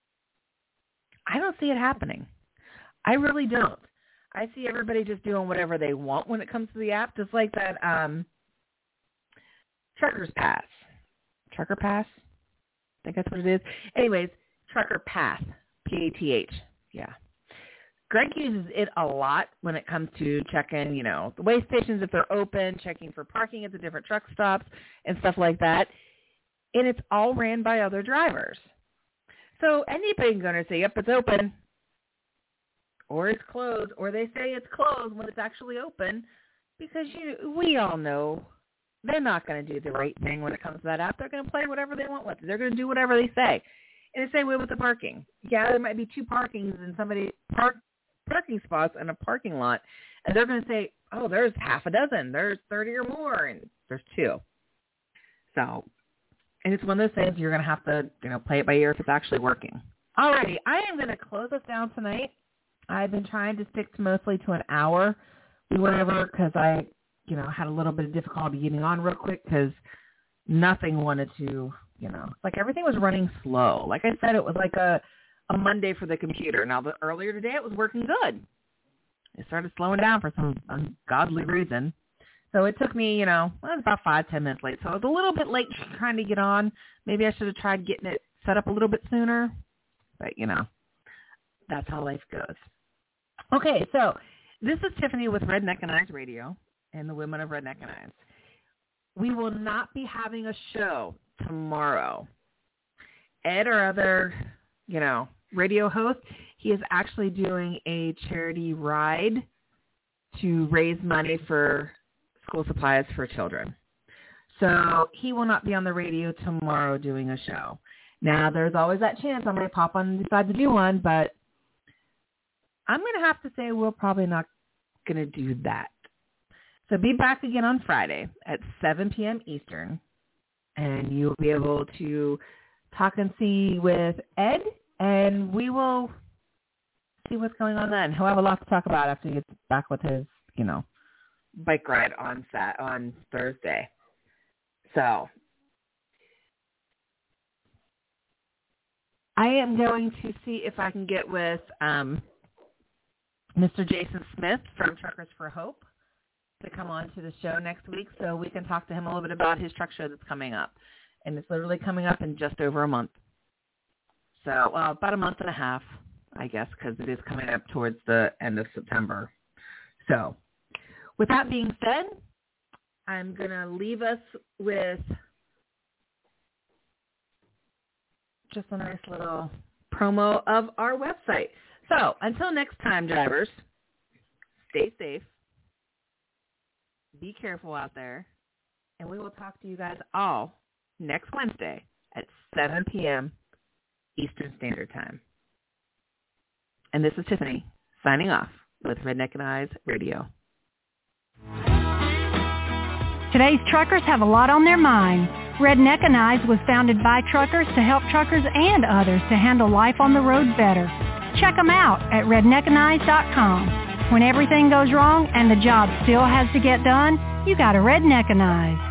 I don't see it happening. I really don't. I see everybody just doing whatever they want when it comes to the app, just like that um, Truckers Pass. Trucker Pass? I think that's what it is. Anyways, Trucker Pass, P A T H. Yeah. Greg uses it a lot when it comes to checking, you know, the way stations if they're open, checking for parking at the different truck stops and stuff like that. And it's all ran by other drivers. So anybody's going to say, yep, it's open, or it's closed, or they say it's closed when it's actually open, because you, we all know they're not going to do the right thing when it comes to that app. They're going to play whatever they want with it. They're going to do whatever they say. And the same way with the parking. Yeah, there might be two parkings and somebody park parking spots in a parking lot, and they're going to say, oh, there's half a dozen, there's thirty or more, and there's two. So, and it's one of those things you're going to have to, you know, play it by ear if it's actually working. Alrighty, I am going to close us down tonight. I've been trying to stick to mostly to an hour. We went over because I, you know, had a little bit of difficulty getting on real quick because nothing wanted to, you know, like everything was running slow. Like I said, it was like a a Monday for the computer. Now, the earlier today, it was working good. It started slowing down for some ungodly reason. So it took me, you know, well, it was about five, ten minutes late. So I was a little bit late trying to get on. Maybe I should have tried getting it set up a little bit sooner. But, you know, that's how life goes. Okay, so this is Tiffany with Redneck and Eyes Radio and the Women of Redneck and Eyes. We will not be having a show tomorrow. Ed, our other, you know, radio host, he is actually doing a charity ride to raise money for school supplies for children. So he will not be on the radio tomorrow doing a show. Now, there's always that chance I might pop on and decide to do one, but I'm going to have to say we're probably not going to do that. So be back again on Friday at seven p.m. Eastern, and you'll be able to talk and see with Ed, and we will see what's going on then. He'll have a lot to talk about after he gets back with his, you know, bike ride on Sat on Thursday. So I am going to see if I can get with um, Mister Jason Smith from Truckers for Hope to come on to the show next week so we can talk to him a little bit about his truck show that's coming up. And it's literally coming up in just over a month. So, well, about a month and a half, I guess, because it is coming up towards the end of September. So, with that being said, I'm going to leave us with just a nice little promo of our website. So, until next time, drivers, stay safe, be careful out there, and we will talk to you guys all next Wednesday at seven p.m. Eastern Standard Time. And this is Tiffany signing off with Redneck and Eyes Radio. Today's truckers have a lot on their mind. Redneck and Eyes was founded by truckers to help truckers and others to handle life on the road better. check them out at redneckanize dot com. When everything goes wrong and the job still has to get done, you got to redneckanize.